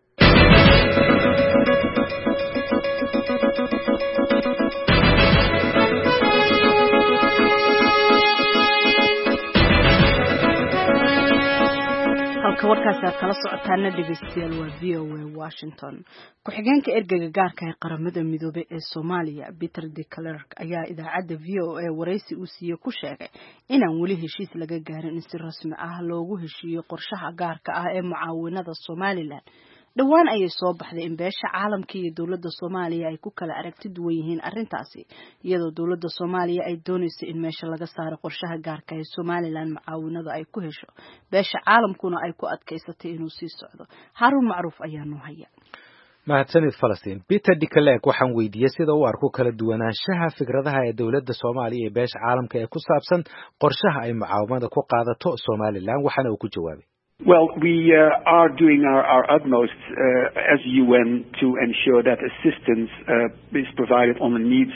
warkaas aad kala socotaana dhegeystayaal waa VOA Washington. ku-xigeenka ergeyga gaarka ee qaramada midoobay ee Soomaaliya Peter de Klerk ayaa idaacadda VOA waraysi uu siiyey ku sheegay inaan weli heshiis laga gaarin in si rasmi ah loogu heshiiyo qorshaha gaarka ah ee mucaawinada Somaliland dhowaan ayay soo baxday in beesha caalamka iyo dowladda Soomaaliya ay ku kala aragti duwan yihiin arrintaasi iyadoo dowladda Soomaaliya ay doonayso in meesha laga saaro qorshaha gaarka ah ee Somaliland macaawinada ay ku hesho beesha caalamkuna ay ku adkaysatay inuu sii socdo Harun Macruuf ayaa noo haya mahadsanid Falastiin Peter Dickelek waxaan weydiiyay sida uu arko kala duwanaanshaha fikradaha ee dawladda Soomaaliya ee beesha caalamka ee ku saabsan qorshaha ay macaawimada ku qaadato Somaliland waxana uu ku jawaabay Well, we are doing our utmost as UN to ensure that assistance is provided on a needs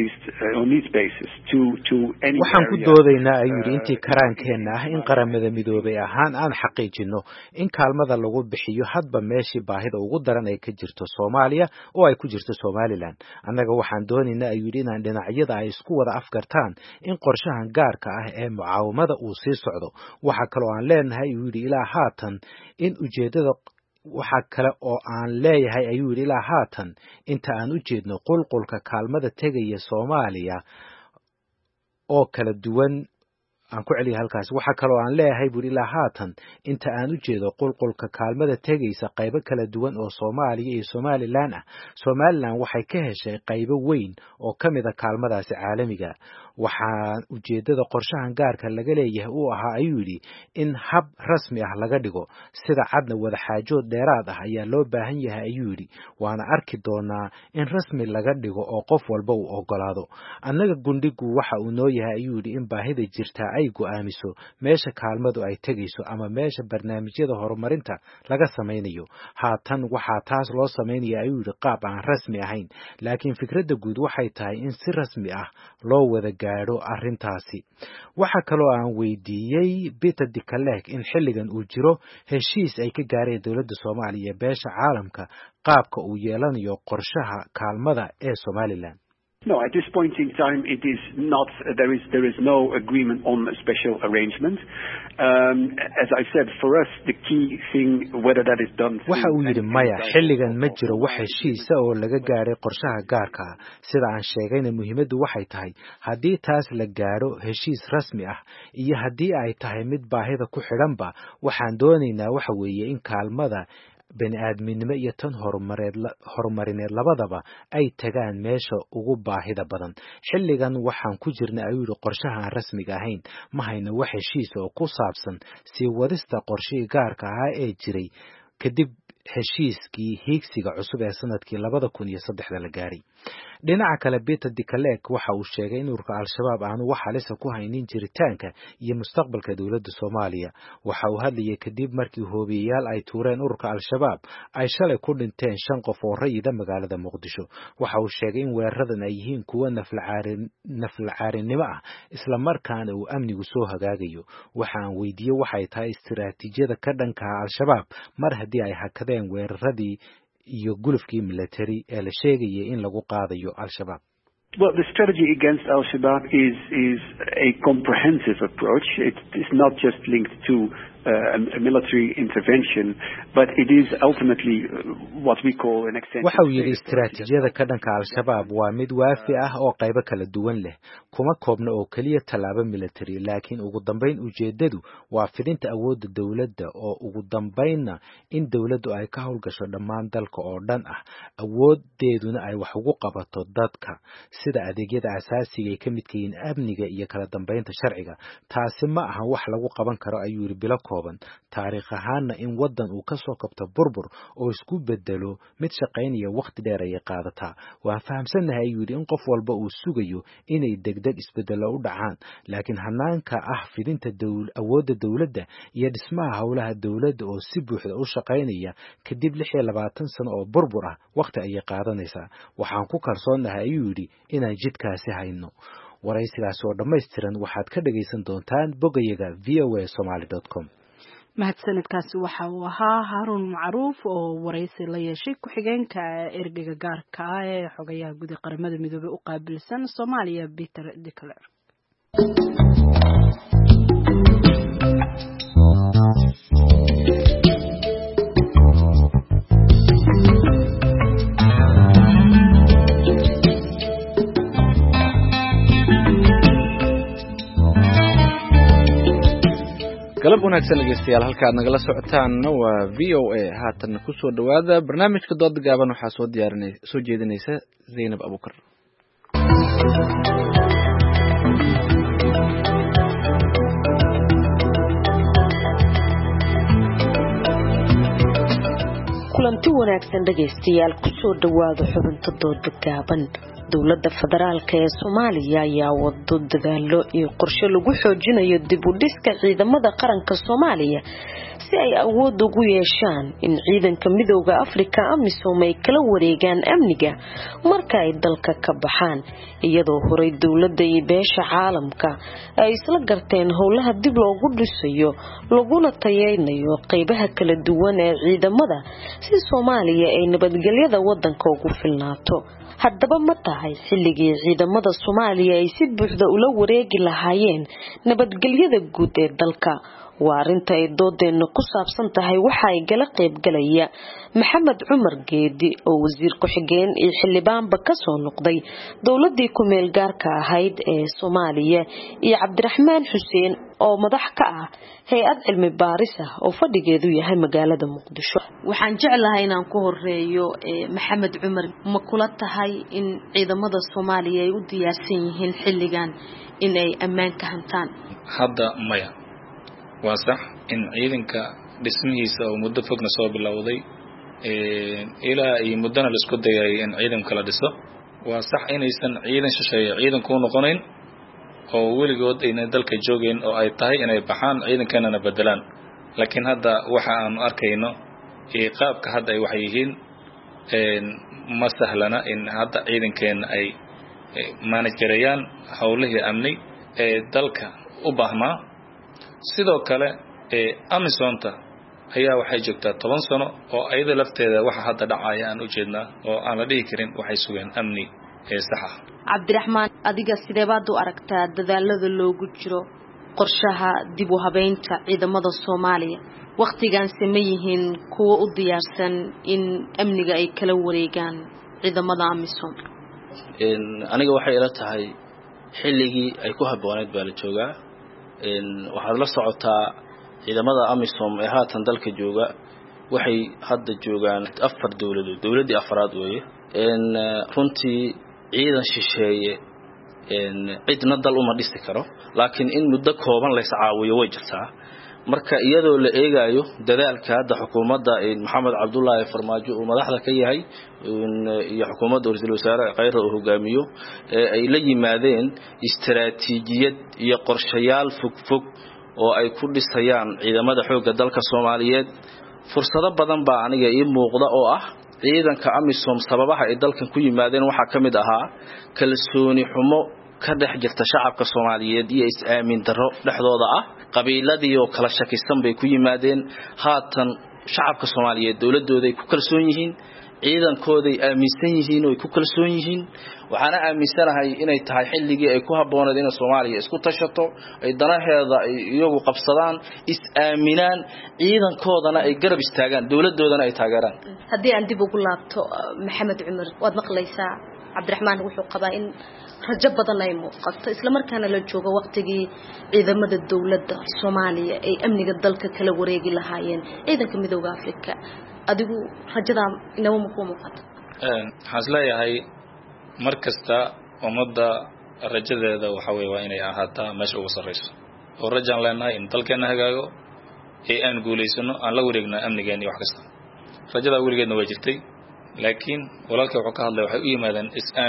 basis to any waxaan ku doodaynaa ayuu yidhi intii karaankeenna ah in qaramada midoobay ahaan aan xaqiijino in kaalmada lagu bixiyo hadba meeshii baahida ugu daran ay ka jirto Soomaaliya oo ay ku jirto Somaliland annaga waxaan doonaynaa ayuu yidhi inaan dhinacyada ay isku wada afgartaan in qorshahan gaarka ah ee mucaawimada uu sii socdo waxa kale oo aan leenahay ayuu yidhi ilaa haatan in ujeedada waxa kale oo aan leeyahay ayuu yidhi ilaa haatan inta aan u jeedno qulqulka kaalmada tegaya Soomaaliya oo kala duwan aan ku celiyo halkaas waxa kale oo aan leeyahay buu ilaa haatan inta aan u jeedo qulqulka kaalmada tegaysa qaybo kala duwan oo Soomaaliya iyo Somaliland ah Somaliland waxay ka heshay qaybo weyn oo kamid ah kaalmadaasi caalamiga waxaan ujeedada qorshahan gaarka laga leeyahay uu ahaa ayuu yidhi in hab rasmi ah laga dhigo sida cadna wada xaajood dheeraad ah ayaa loo baahan yahay ayuu yidhi waana arki doonaa in rasmi laga dhigo oo qof walba uu ogolaado annaga gundhigu waxa uu noo yahay ayuu yidhi in baahida jirta ay go'aamiso meesha kaalmadu ay tegayso ama meesha barnaamijyada horumarinta laga samaynayo haatan waxaa taas loo samaynayaa ayuu yidhi qaab aan rasmi ahayn laakiin fikradda guud waxay tahay in si rasmi ah loo wada gaadho arrintaasi waxa kaloo aan weydiiyey Peter Dickelek in xilligan uu jiro heshiis ay ka gaareen dowladda Soomaaliya ee beesha caalamka qaabka uu yeelanayo qorshaha kaalmada ee Somaliland No, at this point in time, it is not. There is no agreement on a special arrangement. As I said, for us, the key thing, whether that is done. waxa uu yidhi maya xilligan ma jiro wax heshiisa oo laga gaaray qorshaha gaarka ah sida aan sheegayna muhiimaddu waxay tahay haddii taas la gaaro heshiis rasmi ah iyo haddii ay tahay mid baahida ku xidhanba waxaan doonaynaa waxa weeye in kaalmada bani'aadminimo iyo tan horumarineed labadaba ay tagaan meesha ugu baahida badan xilligan waxaan ku jirnay ayuu yidhi qorshaha aan rasmiga ahayn ma hayno wax heshiisa oo ku saabsan sii wadista qorshihii gaarka ahaa ee jiray kadib heshiiskii hiigsiga cusub ee sanadkii 2003 la gaaray dhinaca kale Peter Dickelek waxa uu sheegay in ururka al-shabaab aanu wax halis ku haynin jiritaanka iyo mustaqbalka dawladda Soomaaliya waxa uu hadlayay kadib markii hoobiyayaal ay tuureen ururka al-shabaab ay shalay ku dhinteen 5 qof oo rayida magaalada Muqdisho waxa uu sheegay in weeraradan ay yihiin kuwa naflacaarinimo ah isla markaana uu amnigu soo hagaagayo waxaan weydiiyay waxay tahay istiraatiijiyada ka dhanka al-shabaab mar haddii ay hakadeen weeraradii iyo gulufkii military ee la sheegayay in lagu qaadayo al-shabaab Well, the strategy against al-Shabaab is a comprehensive approach. It is not just linked to a military intervention, but it is ultimately what we call an extension. waxa uu yidhi istiraatiijiyada ka dhanka al-shabaab waa mid waafi ah oo qaybo kala duwan leh kuma koobna oo kaliya tallaabo military laakiin ugu dambayn ujeedadu waa fidinta awoodda dawladda oo ugu dambaynna in dawladdu ay ka howlgasho dhammaan dalka oo dhan ah awoodeeduna ay wax ugu qabato dadka sida adeegyada asaasiga ay ka midka yihiin amniga iyo kala dambaynta sharciga taasi ma aha wax lagu qaban karo ayuu yidhi bilo kooban taariikh ahaanna in waddan uu ka soo kabto burbur oo isku bedelo mid shaqaynaya waqti dheer ay qaadataa waan fahamsanahay ayuu yidhi in qof walba uu sugayo inay degdeg isbedelo u dhacaan laakiin hanaanka ah fidinta awoodda dawladda iyo dhismaha howlaha dawladda oo si buuxda u shaqaynaya kadib 26 sano oo burbur ah waqti ay qaadanaysaa waxaan ku kalsoonahay ayuu yidhi inaan jidkaasi hayno waraysigaas oo dhammaystiran waxaad ka dhagaysan doontaan bogayaga voasomali.com mahadsanidkaasi waxa uu ahaa Harun Macruuf oo waraysi la yeeshay ku-xigeenka ergeyga gaarka ah ee xogayaha guud ee qaramada midoobay u qaabilsan Soomaaliya Peter Dickelek galab wanaagsan dhegeystayaal halka aad nagala socotaanna waa VOA haatan ku soo dhawaada barnaamijka dood gaaban waxaa soo jeedinaysa Zainab Abukar. kulanti wanaagsan dhegeystayaal ku soo dhawaada xubinta dood gaaban. dowladda federaalka ee Soomaaliya ayaa wado dadaalo iyo qorshe lagu xoojinayo dib u dhiska ciidamada qaranka Soomaaliya si ay awood ugu yeeshaan in ciidanka midowga Afrika AMISOM ay kala wareegaan amniga marka ay dalka ka baxaan iyadoo horay dowladda iyo beesha caalamka ay isla garteen howlaha dib loogu dhisayo laguna tayeynayo qaybaha kala duwan ee ciidamada si Soomaaliya ay nabadgelyada wadanka ugu filnaato. haddaba ma tahay xilligii ciidamada Soomaaliya ay si buuxda ula wareegi lahaayeen nabadgelyada guud ee dalka? waa arinta ay doodeena ku saabsan tahay waxa ay gala qayb galaya Maxamed Cumar Geedi oo wasiir ku-xigeen iyo xildhibaanba ka soo noqday dowladii ku meel gaarka ahayd ee Soomaaliya iyo Cabdiraxmaan Xuseen oo madax ka ah hay'ad cilmi baaris ah oo fadhigeedu yahay magaalada Muqdisho. waxaan jeclahay inaan ku horeeyo Maxamed Cumar, ma kula tahay in ciidamada Soomaaliya ay u diyaarsan yihiin xilligan in ay ammaan ka hantaan? hadda maya. waa sax in ciidanka dhismihiisa oo muddo fogna soo bilowday ilaa iyo muddana la isku dayay in ciidanka la dhiso. waa sax inaysan ciidan shisheeye ciidanku noqonayn oo weligood ayna dalka joogeen oo ay tahay inay baxaan ciidankeena bedelaan. laakiin hadda waxa aan arkayno qaabka hadda ay wax yihiin ma sahlana in hadda ciidankeena ay manage gareeyaan howlihii amni ee dalka u baahnaa. sidoo kale AMISOMta ayaa waxay joogtaa 10 sano oo ayada lafteeda waxa hadda dhacaya aan u jeednaa oo aan la dhihi karin waxay sugeen amni sax ah. Cabdiraxmaan, adiga sidee baad u aragtaa dadaalada loogu jiro qorshaha dib u habeynta ciidamada Soomaaliya? waqtigan sameeyeen kuwa u diyaarsan in amniga ay kala wareegaan ciidamada AMISOM. aniga waxay ila tahay xilligii ay ku habooneed baa la joogaa. waxaad la socotaa ciidamada AMISOM ee haatan dalka jooga waxay hadda joogaan 4 dawladood. dawladii afraad weeye. runtii ciidan shisheeye cidna dal uma dhisi karo, laakiin in muddo kooban la iscaawiyo way jirtaa. marka iyadoo la eegayo dadaalka hadda xukuumadda Maxamed Cabdullaahi Farmaajo uu madaxda ka yahay iyo xukuumadda ra'iisul wasaare Khayr uu hogaamiyo ay la yimaadeen istiraatiijiyad iyo qorshayaal fog oo ay ku dhisayaan ciidamada xoogga dalka Soomaaliyeed. fursado badan baa aniga ii muuqda oo ah ciidanka AMISOM sababaha ay dalkan ku yimaadeen waxa kamid ahaa kalsooni xumo ka dhex jirta shacabka Soomaaliyeed iyo is-aamin darro dhexdooda ah. qabiiladii oo kala shakisan bay ku yimaadeen. haatan shacabka Soomaaliyeed dawladooda ay ku kalsoon yihiin, ciidankooda ay aaminsan yihiin oo ay ku kalsoon yihiin. waxaana aaminsanahay inay tahay xilligii ay ku habooneed in Soomaaliya isku tashato, ay danaheeda ay iyagu qabsadaan, is-aaminaan, ciidankoodana ay garab istaagaan, dawladoodana ay taageeraan. haddii aan dib ugu laabto Maxamed Cumar, waad maqlaysaa Cabdiraxmaan wuxuu qabaa in rajo badan ay muuqato isla markaana la joogo waqtigii ciidamada dawladda Soomaaliya ay amniga dalka kala wareegi lahaayeen ciidanka midowga Afrika. adigu rajada inaba ma ku muuqato? xasleeyahay markasta ummadda rajadeeda waxa weeye waa inay ahaataa meesha ugu sareyso oo rajaan leenahay in dalkeena hagaago ee aan guuleysano aan la wareegno amnigeena iyo wax kasta. rajada weligeedna way jirtay, laakiin walaalka wuxuu ka hadlay waxay u yimaadeen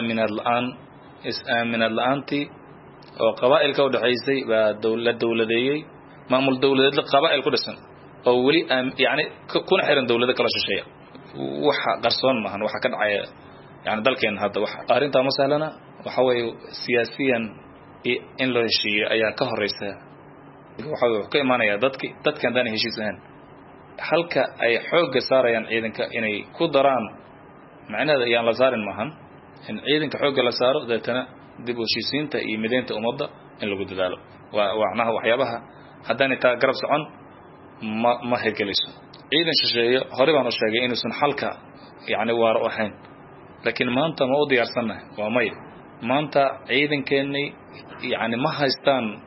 is-aaminaad la'aantii oo qabaa'ilka u dhaxaysay baa dawladeeyay maamul dawladeed qabaa'il ku dhisan oo weli yani kuna xiran dawladda kala shisheeya. waxa qarsoon maahan waxa ka dhacaya yani dalkeena hadda waxa arinta ma sahlana. waxa weeye siyaasiyan in loo heshiiyo ayaa ka horeysa. waxa uu ka imaanaya dadkan daan heshiisan halka ay xoogga saarayaan ciidanka inay ku daraan macnaheedu ayaan la saarin maahan in ciidanka xoogga la saaro dadana dib u heshiisiinta iyo mideynta ummadda in lagu dadaalo. waana waxyaabaha haddaan inta garab socon ma hegelayso. ciidan shisheeye hore baan u sheegay inuusan xalka yani waar u ahayn, laakiin maanta ma u diyaarsanahay waa may. maanta ciidankeennii yani ma haystaan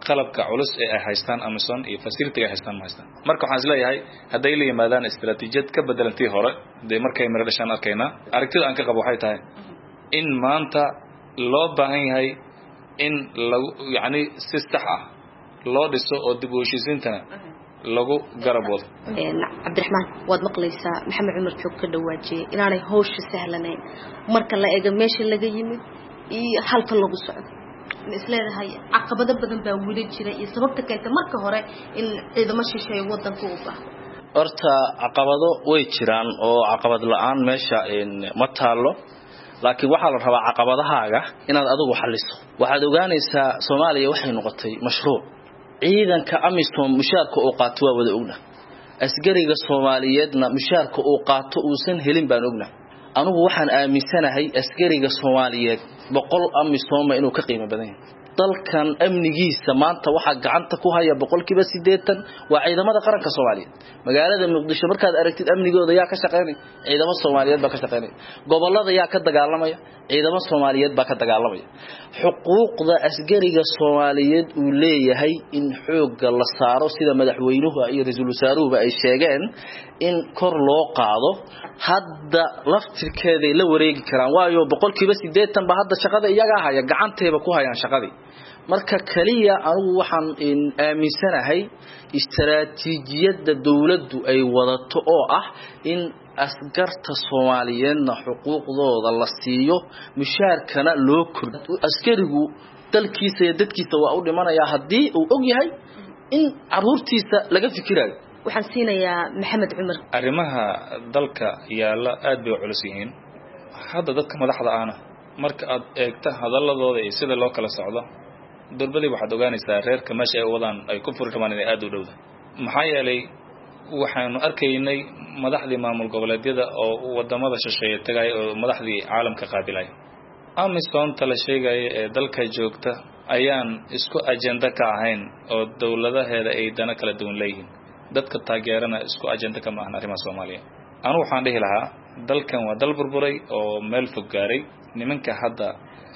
qalabka culus ee ay haystaan Amazon iyo facility ay haystaan ma haystaan marka waxaan isleeyahay haday la yimaadaan istiraatiijiyad ka bedelantii hore de markay mara dhashaan arkayna aragtida aan ka qabo waxay tahay in maanta loo baahan yahay in lagu yaani si sax ah loo dhiso oo dib u heshiisiintana lagu garab wado Cabdiraxmaan waad maqlaysaa Maxamed Cumar joog ka dhawaajiyay inaanay hawsha sahlanayn marka la eego meesha laga yimid iyo halka lagu socdo isleedahay caqabado badan baa wili jira iyo sababta keenta marka hore in ciidamo shisheeye wadanka u baahan horta caqabado way jiraan oo caqabad la'aan meesha ma taalo laakiin waxa la rabaa caqabadahaaga inaad adigu xalliso waxaad ogaanaysaa Soomaaliya waxay noqotay mashruuc ciidanka Amisom mushaarka oo qaato waa wada ogna asgariga Soomaaliyeedna mushaarka oo qaato uusan helin baan ogna anigu waxaan aaminsanahay asgariga Soomaaliyeed 100 Amisom inuu ka qiimo badan yahay dalkan amnigiisa maanta waxa gacanta ku haya 80% waa ciidamada qaranka Soomaaliyeed magaalada Muqdisho markaad aragtid amnigooda yaa ka shaqeynay ciidamada Soomaaliyeed baa ka shaqeynay gobolada yaa ka dagaalamaya ciidamada Soomaaliyeed baa ka dagaalamaya xuquuqda asgariga Soomaaliyeed uu leeyahay in xoogga la saaro sida madaxweynuhu iyo ra'iisul wasaaruhu ay sheegeen in kor loo qaado hadda laftirkeeda la wareegi karaan waayo 80% ba hadda shaqada iyaga haya gacanteeba ku hayaan shaqadii marka kaliya anigu waxaan aaminsanahay istiraatiijiyada dawladdu ay wadato oo ah in askarta Soomaaliyeedna xuquuqdooda la siiyo mushaarkana loo kordhiyo askarigu dalkiisa iyo dadkiisa waa u dhimanaya hadii uu og yahay in caruurtiisa laga fikirayo waxaan siinayaa Maxamed Cumar arrimaha dalka yaala aad bay culus yihiin hadda dadka madaxda ahna marka aad eegto hadaladooda iyo sida loo kala socdo durbadii waxaad ogaanaysaa reerka meesha ay wadaan ay ku furtamaan inay aad u dhowda maxaa yeelay waxaanu arkaynay madaxdii maamul goboleedyada oo wadamada shisheeye tagay oo madaxdii caalamka qaabilay Amazon tala sheegay ee dalka joogta ayaan isku agenda ka ahayn oo dawladaheeda ay dana kala duwan leeyihiin dadka taageerana isku agenda ka maahan arrimaha Soomaaliya anu waxaan dhihi lahaa dalkan waa dal burburay oo meel fog gaaray nimanka hadda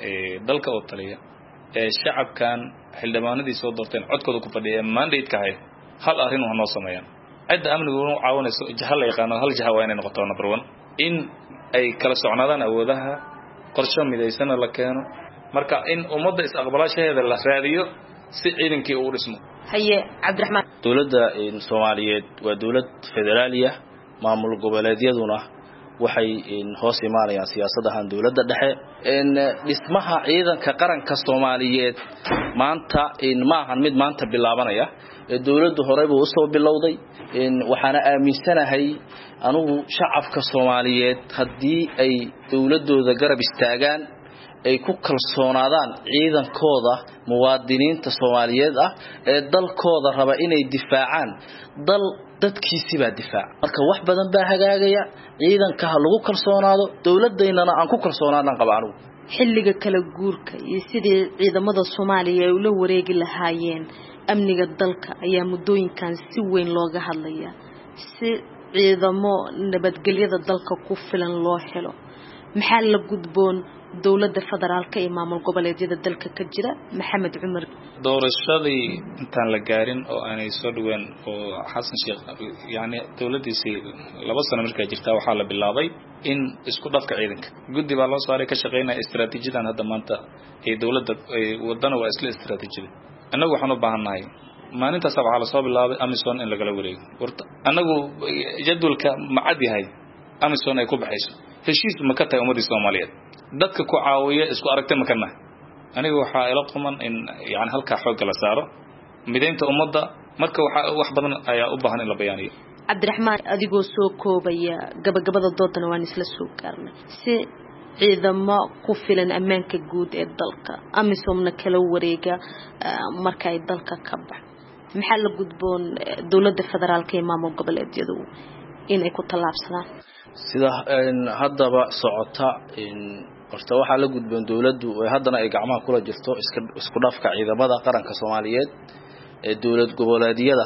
dalka oo taliya ee shacabkan xildhibaanadii soo doorteen codkooda ku fadhiya mandate ka hay hal arrin oo noo sameeyaan cidda amnigu uu caawanayso jahal yaqaan hal jaha waa inay noqoto number 1 in ay kala socnaadaan awoodaha qorshe midaysan la keeno marka in ummadda is aqbalaasheeda la raadiyo si ciidankii uu dhismo haye Cabdiraxmaan dawladda Soomaaliyeed waa dawlad federaaliya maamul goboleedyaduna waxay hoos imaanayaan siyaasadahan dawladda dhexe dhismaha ciidanka qaranka Soomaaliyeed maanta ma ahan mid maanta bilaabanaya dawladdu horey buu soo bilowday waxaana aaminsanahay anigu shacabka Soomaaliyeed hadii ay dawladooda garab istaagaan ay ku kalsoonaadaan ciidankooda muwaadiniinta Soomaaliyeed ah ee dalkooda raba inay difaacaan dal dadkiisa baa difaac marka wax badan baa hagaagaya ciidanka lagu kalsoonaado dawladeynana aan ku kalsoonaadaan qabaanu xilliga kala guurka iyo sidii ciidamada Soomaaliya ay ula wareegi lahaayeen amniga dalka ayaa muddooyinkan si weyn looga hadlaya si ciidamo nabadgelyada dalka ku filan loo helo maxaa la gudboon dawladda federaalka iyo maamul goboleedyada dalka ka jira Maxamed Cumar doorashadii intaan la gaarin oo aanay soo dhaween oo Xasan Sheekh yaani dawladdiisii 2 sano markay jirtaa waxa la bilaabay in isku dhafka ciidanka guddi baa loo saaray ka shaqeynaya istiraatiijiyadan hadda maanta ee dawladda wadana waa isla istiraatiijiyad anagu waxaan u baahanahay maalintaas waxa la soo bilaabay Amazon in laga wareego warta anagu jadwalka macad yahay Amazon ay ku baxayso heshiis ma ka tahay ummadda Soomaaliyeed dadka ku caawiya isku aragtay makana aniga waxa ila quman in yaani halka xoog la saaro mideynta ummadda marka wax badan ayaa u baahan in la bayaaniyo Cabdiraxmaan adigoo soo koobaya gabagabada doodana waan isla soo gaarnay si ciidamo ku filan ammaanka guud ee dalka Amisomna kala wareega marka ay dalka ka bax maxaa la gudboon dawladda federaalka iyo maamul goboleedyadu inay ku talaabsadaan sida haddaba socota horta waxa la gudboon dawladdu oo haddana ay gacmaha kula jirto isku dhafka ciidamada qaranka Soomaaliyeed ee dawlad goboleedyada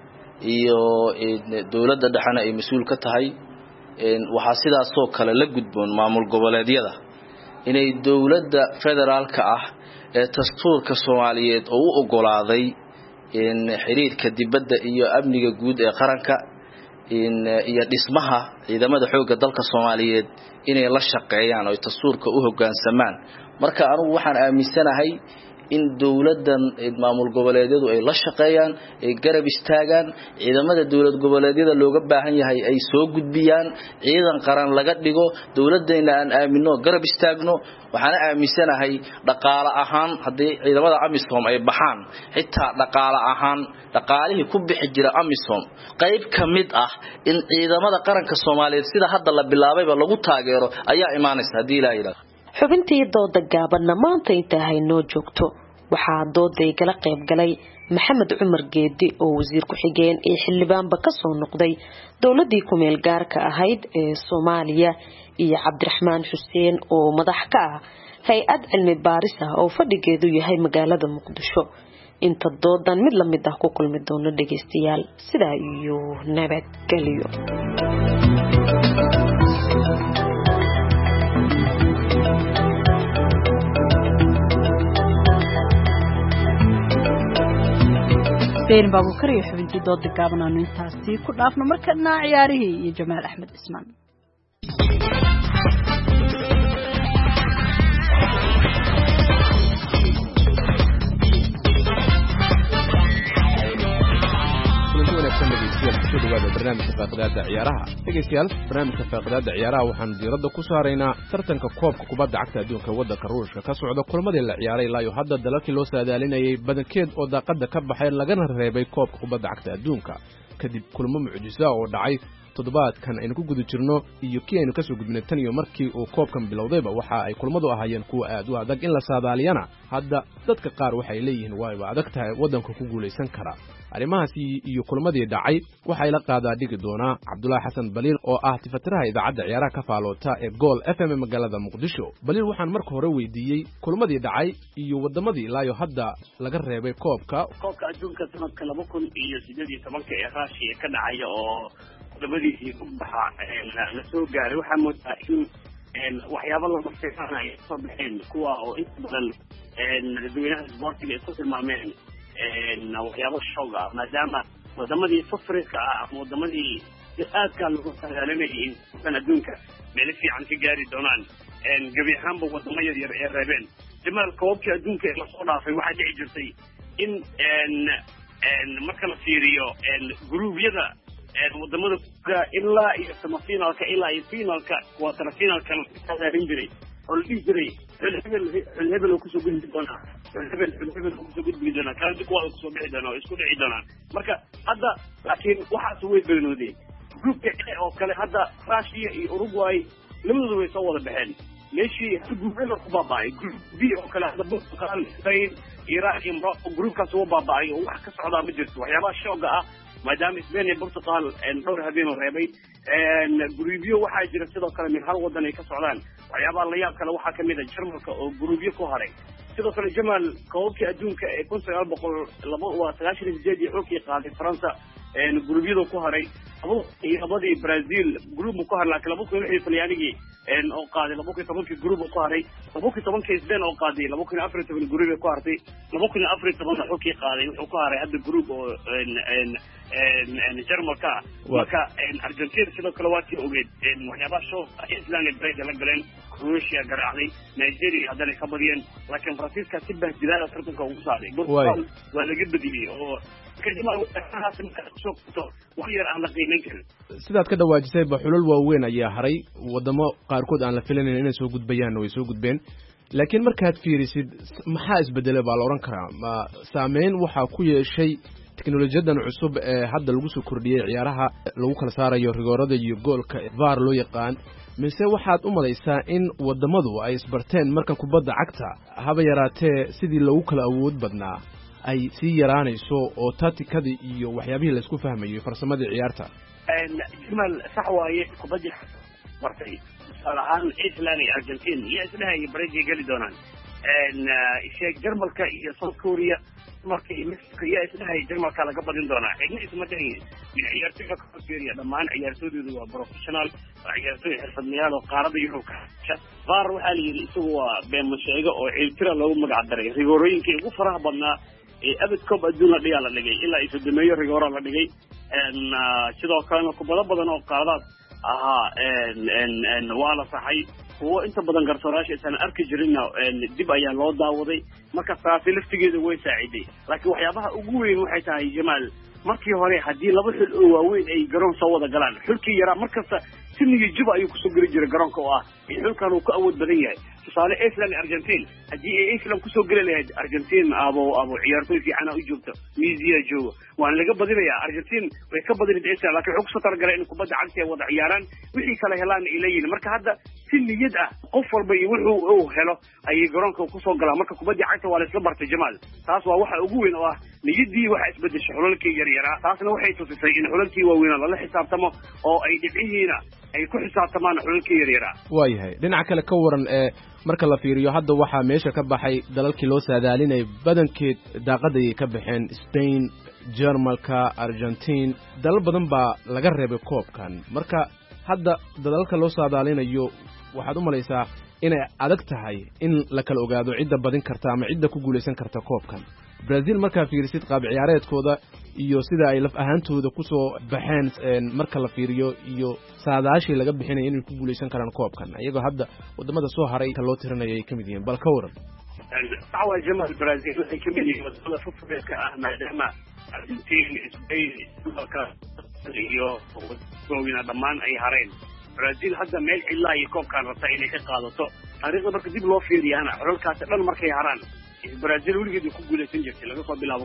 iyo dawladda dhaxana ay mas'uul ka tahay waxa sidaas oo kale la gudboon maamul goboleedyada inay dawladda federaalka ah ee dastuurka Soomaaliyeed oo u ogolaaday in xiriirka dibadda iyo amniga guud ee qaranka iyo dhismaha ciidamada xoogga dalka Soomaaliyeed inay la shaqeeyaan oo dastuurka u hoggaansamaan marka anigu waxaan aaminsanahay in dawladdan maamul goboleedyadu ay la shaqeeyaan ay garab istaagaan ciidamada dawlad goboleedyada looga baahan yahay ay soo gudbiyaan ciidan qaran laga dhigo dawladdeena aan aamino garab istaagno waxaan aaminsanahay dhaqaale ahaan hadii ciidamada AMISOM ay baxaan xitaa dhaqaale ahaan dhaqaalihii ku bixi jira AMISOM qayb kamid ah in ciidamada qaranka Soomaaliyeed sida hadda la bilaabayba lagu taageero ayaa imaanaysa hadii la yiraahdo xubintii dooda gaabanna maanta inta haynoo joogto waxaa dooday kala qayb galay Maxamed Cumar Geedi oo wasiir ku xigeen ee xildhibaanba ka soo noqday dawladii ku meel gaarka ahayd ee Soomaaliya iyo Cabdiraxmaan Xuseen oo madax ka ah hay'ad cilmi baaris ah oo fadhigeedu yahay magaalada Muqdisho inta doodan mid la mid ah ku kulmi doono dhageystayaal sida iyo nabad galiyo Seen Babu Kariyo xubintii dooda gaaban aanu intaasi ku dhaafno markana ciyaarihii iyo Jamaal Axmed Ismaan barnaamijka faaqidaada ciyaaraha dhegeystayaal barnaamijka faaqidaada ciyaaraha waxaan diiradda ku saaraynaa tartanka koobka kubadda cagta adduunka waddanka Ruushka ka socda kulmadii la ciyaaray ilaa iyo hadda dalalkii loo saadaalinayay badankeed oo daaqada ka baxay lagana reebay koobka kubadda cagta adduunka kadib kulmo mucjiso oo dhacay toddobaadkan aynu ku guda jirno iyo kii aynu ka soo gudbinay tan iyo markii uu koobkan bilowdayba waxa ay kulmadu ahaayeen kuwa aad u adag in la saadaaliyana hadda dadka qaar waxay leeyihiin waayba adag tahay waddanka ku guulaysan kara arrimahaasi iyo kulmadii dhacay waxay la qaadaa dhigi doonaa Cabdullaahi Xasan Baliil oo ah tifatiraha idaacadda ciyaaraha ka faaloota ee Gool FM magaalada Muqdisho Baliil waxaan marka hore weydiiyey kulmadii dhacay iyo wadamadii ilaa iyo hadda laga reebay koobka adduunka sanadka 2018 ee Russia ka dhacay oo wadamadiisii u baxa la soo gaaray waxa moodaa in waxyaabo la maqsanayo soo baxeen kuwa oo inta badan dadweynaha sportiga ay ku tilmaameen waxyaabo shooga maadaama wadamadii Afrika ama wadamadii aadka lagu sagaalanayay in adduunka meel fiican ka gaari doonaan gabi ahaanba wadamo yar ee reebeen Jamaal koobka adduunka ee la soo dhaafay waxa dhici jirtay in marka la fiiriyo gruubyada wadamada ilaa iyo semifinalka ilaa iyo finalka quarter finalka la sagaalin jiray oo la dhihi jiray hebel oo kusoo gudbi doonaa hebel oo kusoo gudbi doonaa kaanti kuwa kusoo bixi doonaa isku dhici doonaan marka hadda laakiin waxaas way beenoodeen groupka oo kale hadda Russia iyo Uruguay labadooda way soo wada baxeen meeshii gruupka ku baaba'ay group B oo kale hadda Portugal Spain Iraq iyo Morocco groupkaas oo baaba'ay oo wax ka socda ma jirto waxyaabaha shooga ah maadaama Spain iyo Portugal dhowr habeen oo reebay gruubyo waxaa jira sidoo kale min hal wadan ay ka socdaan waxyaabaha la yaab kale waxaa kamid ah Jarmalka oo gruubyo ku haray sidoo kale Jamaal koobkii adduunka ee 1998 iyo xogkii qaaday Faransa gruubyada ku haray labadii Brazil gruub ku haray laakiin 2006 Talyaanigii oo qaaday 2010 gruub ku haray 2010 Spain oo qaaday 2014 gruub ku hartay 2014 xogkii qaaday wuxuu ku haray hadda gruub oo Jarmalka marka Argentina sidoo kale waa tii ogeed waxyaabaha shoo Iceland iyo la galeen Croatia garaacday Nigeria hadana ka badiyeen laakiin Faransiiska si bahdilaada tartanka ugu saaray Portugal waa laga badiyay oo sidaad ka dhawaajisay ba xulul waaweyn ayaa haray wadamo qaarkood aan la filayn inay soo gudbayaan way soo gudbeen laakiin markaad fiirisid maxaa isbedelay baa la oran karaa ma saameyn waxa ku yeeshay teknolojiyadan cusub ee hadda lagu soo kordhiyay ciyaaraha lagu kala saarayo rigoorada iyo goolka VAR loo yaqaan mise waxaad u malaysaa in wadamadu ay isbarteen marka kubadda cagta haba yaraatee sidii lagu kala awood badnaa ay sii yaraanayso oo tacticada iyo waxyaabihii la isku fahmayo farsamada ciyaarta Jamaal sax waaye kubadda martay salahan Iceland iyo Argentina iyo islaha iyo Brazil gali doonaan sheeg Jarmalka iyo South Korea marka Mexico iyo isdhahay Jarmalka laga badin doonaa cidna isma dhahayn ciyaartoyda ka fiiriya dhammaan ciyaartoydoodu waa professional ciyaartoy xirfadlayaal oo qaarada Yurub ka qaar waxaa la yiri isagu waa been sheega oo ciiltira loogu magac daray rigorooyinkii ugu faraha badnaa ee abad koob adduun la dhigaa la dhigay ilaa ay sadeeyo rigoora la dhigay sidoo kalena kubado badan oo qaadaad waa la saxay kuwa inta badan garsoorayaasha aysan arki jirinna dib ayaa loo daawaday marka taasi laftigeeda way saaciday laakiin waxyaabaha ugu weyn waxay tahay Jamaal markii hore haddii laba xul oo waaweyn ay garoon soo wada galaan xulkii yaraa markasta sinigii juba ayuu kusoo geli jiray garoonka oo ah xulkan uu ka awood badan yahay tusaale Iceland Argentina haddii ay Iceland kusoo geli lahayd Argentina abo ciyaartoy fiican u joogto miisiya joogo waan laga badinayaa Argentina way ka badinaysaa Iceland laakiin wuxuu kusoo targalay in kubadda cagta ay wada ciyaaraan wixii kala helaan ilayeen marka hadda si niyad ah qof walba iyo wuxuu uu helo ay garoonka kusoo galaan marka kubadda cagta waa la isla bartay Jamaal taas waa waxa ugu weyn oo ah niyadii waxa isbedeshay xulalkii yaryara taasna waxay tusisay in xulalkii waaweyn la xisaabtamo oo ay dhibcihiina ay ku xisaabtamaan xulalkii yaryara waayahay dhinaca kale ka waran marka la fiiriyo hadda waxaa meesha ka baxay dalalkii loo saadaalinay badankeed daaqada ay ka baxeen Spain Jarmalka Argentine dalal badan baa laga reebay koobkan marka hadda dalalka loo saadaalinayo waxaad u malaysaa inay adag tahay in la kala ogaado cidda badin karta ama cidda ku guuleysan karta koobkan Brazil marka fiirisid qaab ciyaareedkooda iyo sida ay laf ahaantooda ku soo baxeen marka la fiiriyo iyo saadaashii laga bixinay inay ku guuleysan karaan koobkan ayagoo hadda wadamada soo haray ka loo tirinayay kamid yihiin bal ka waran dacwa Jamaal Brazil waxay kamid yihiin wadamada fufureedka ah maadaama Argentina Spain iyo Croatia dhammaan ay hareen Brazil hadda meel ilaa iyo koobkan rabta inay ka qaadato taariikhda marka dib loo fiiriyana xulalkaas dhan markay haraan Brazil weligeed ku guuleysan jirtay laga soo bilaabo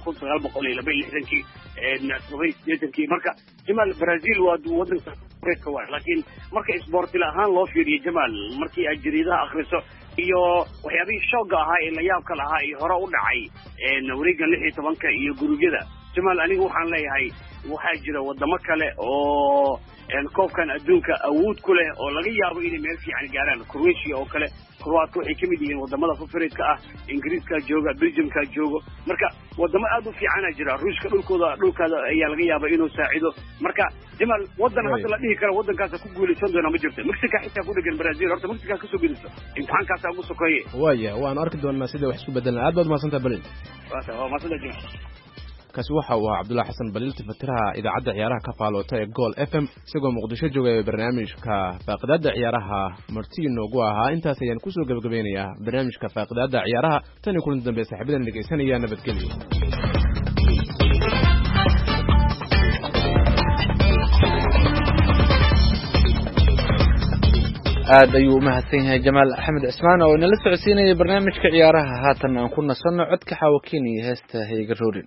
1962 marka Jamaal Brazil waa wadanka Afrika waa laakiin marka isboorti ahaan loo fiiriyo Jamaal markii ay jariidaha akhriso iyo waxyaabihii shooga ahaa ee la yaabka lahaa ee hore u dhacay wareegga 16 iyo gurubyada Jamaal anigu waxaan leeyahay waxaa jira wadamo kale oo koobkan adduunka awood ku leh oo laga yaabo inay meel fiican gaaraan Croatia oo kale Croatia waxay kamid yihiin wadamada fufureedka ah Ingiriiska jooga Belgiumka joogo marka wadamo aad u fiican jira Ruushka dhulkooda ayaa laga yaabaa inuu saacido marka Jamaal wadan hadda la dhihi karo wadankaas ku guuleysan doona ma jirto Mexico xitaa ku dhagan Brazil horta Mexico ka soo gudubto imtixaankaas ugu sokoyay waan arki doonaa sida wax isku bedelaan aad baad maasanta balin waa maasanta Jamaal kaasi waxa uu Cabdullaahi Xasan Baliil tifatiraha idaacadda ciyaaraha ka faaloota ee Goal FM isagoo Muqdisho joogay barnaamijka Faaqidaada Ciyaaraha martii noogu ahaa intaas ayaan ku soo gabagabeynayaa barnaamijka Faaqidaada Ciyaaraha tan kulan dambe saaxiibadan dhageysanaya nabadgelyo aad ayuu mahadsan yahay Jamaal Axmed Cismaan oo nala socodsiinayay barnaamijka ciyaaraha haatan aan ku nasanno codka xawakiin iyo heesta Hayga Roorin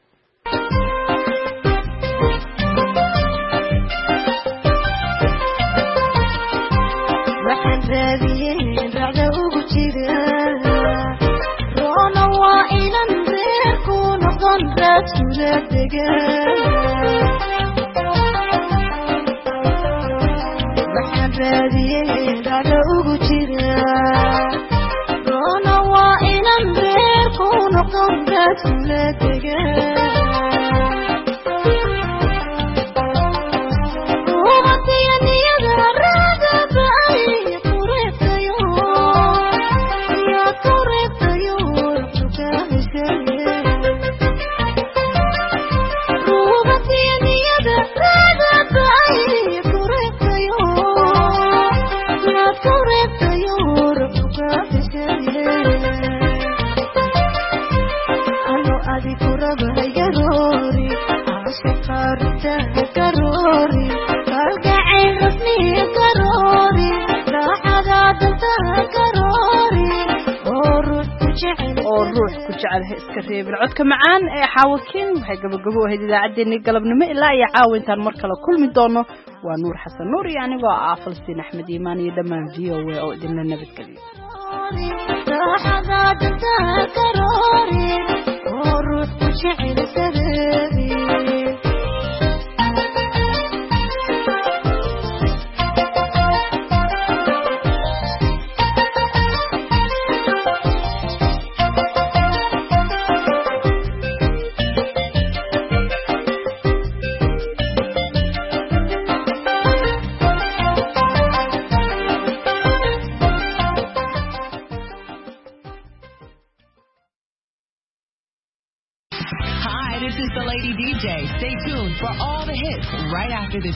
codka macaan ee xawakiin waxay gabagabo ahayd idaacadeennii galabnimo ilaa iyo caawa intaan mar kale kulmi doono waa Nuur Xasan Nuur iyo anigoo ah Falsiin Axmed Iimaan iyo dhammaan VOA oo idinla nabadgeliyo Stay tuned for all the hits right after this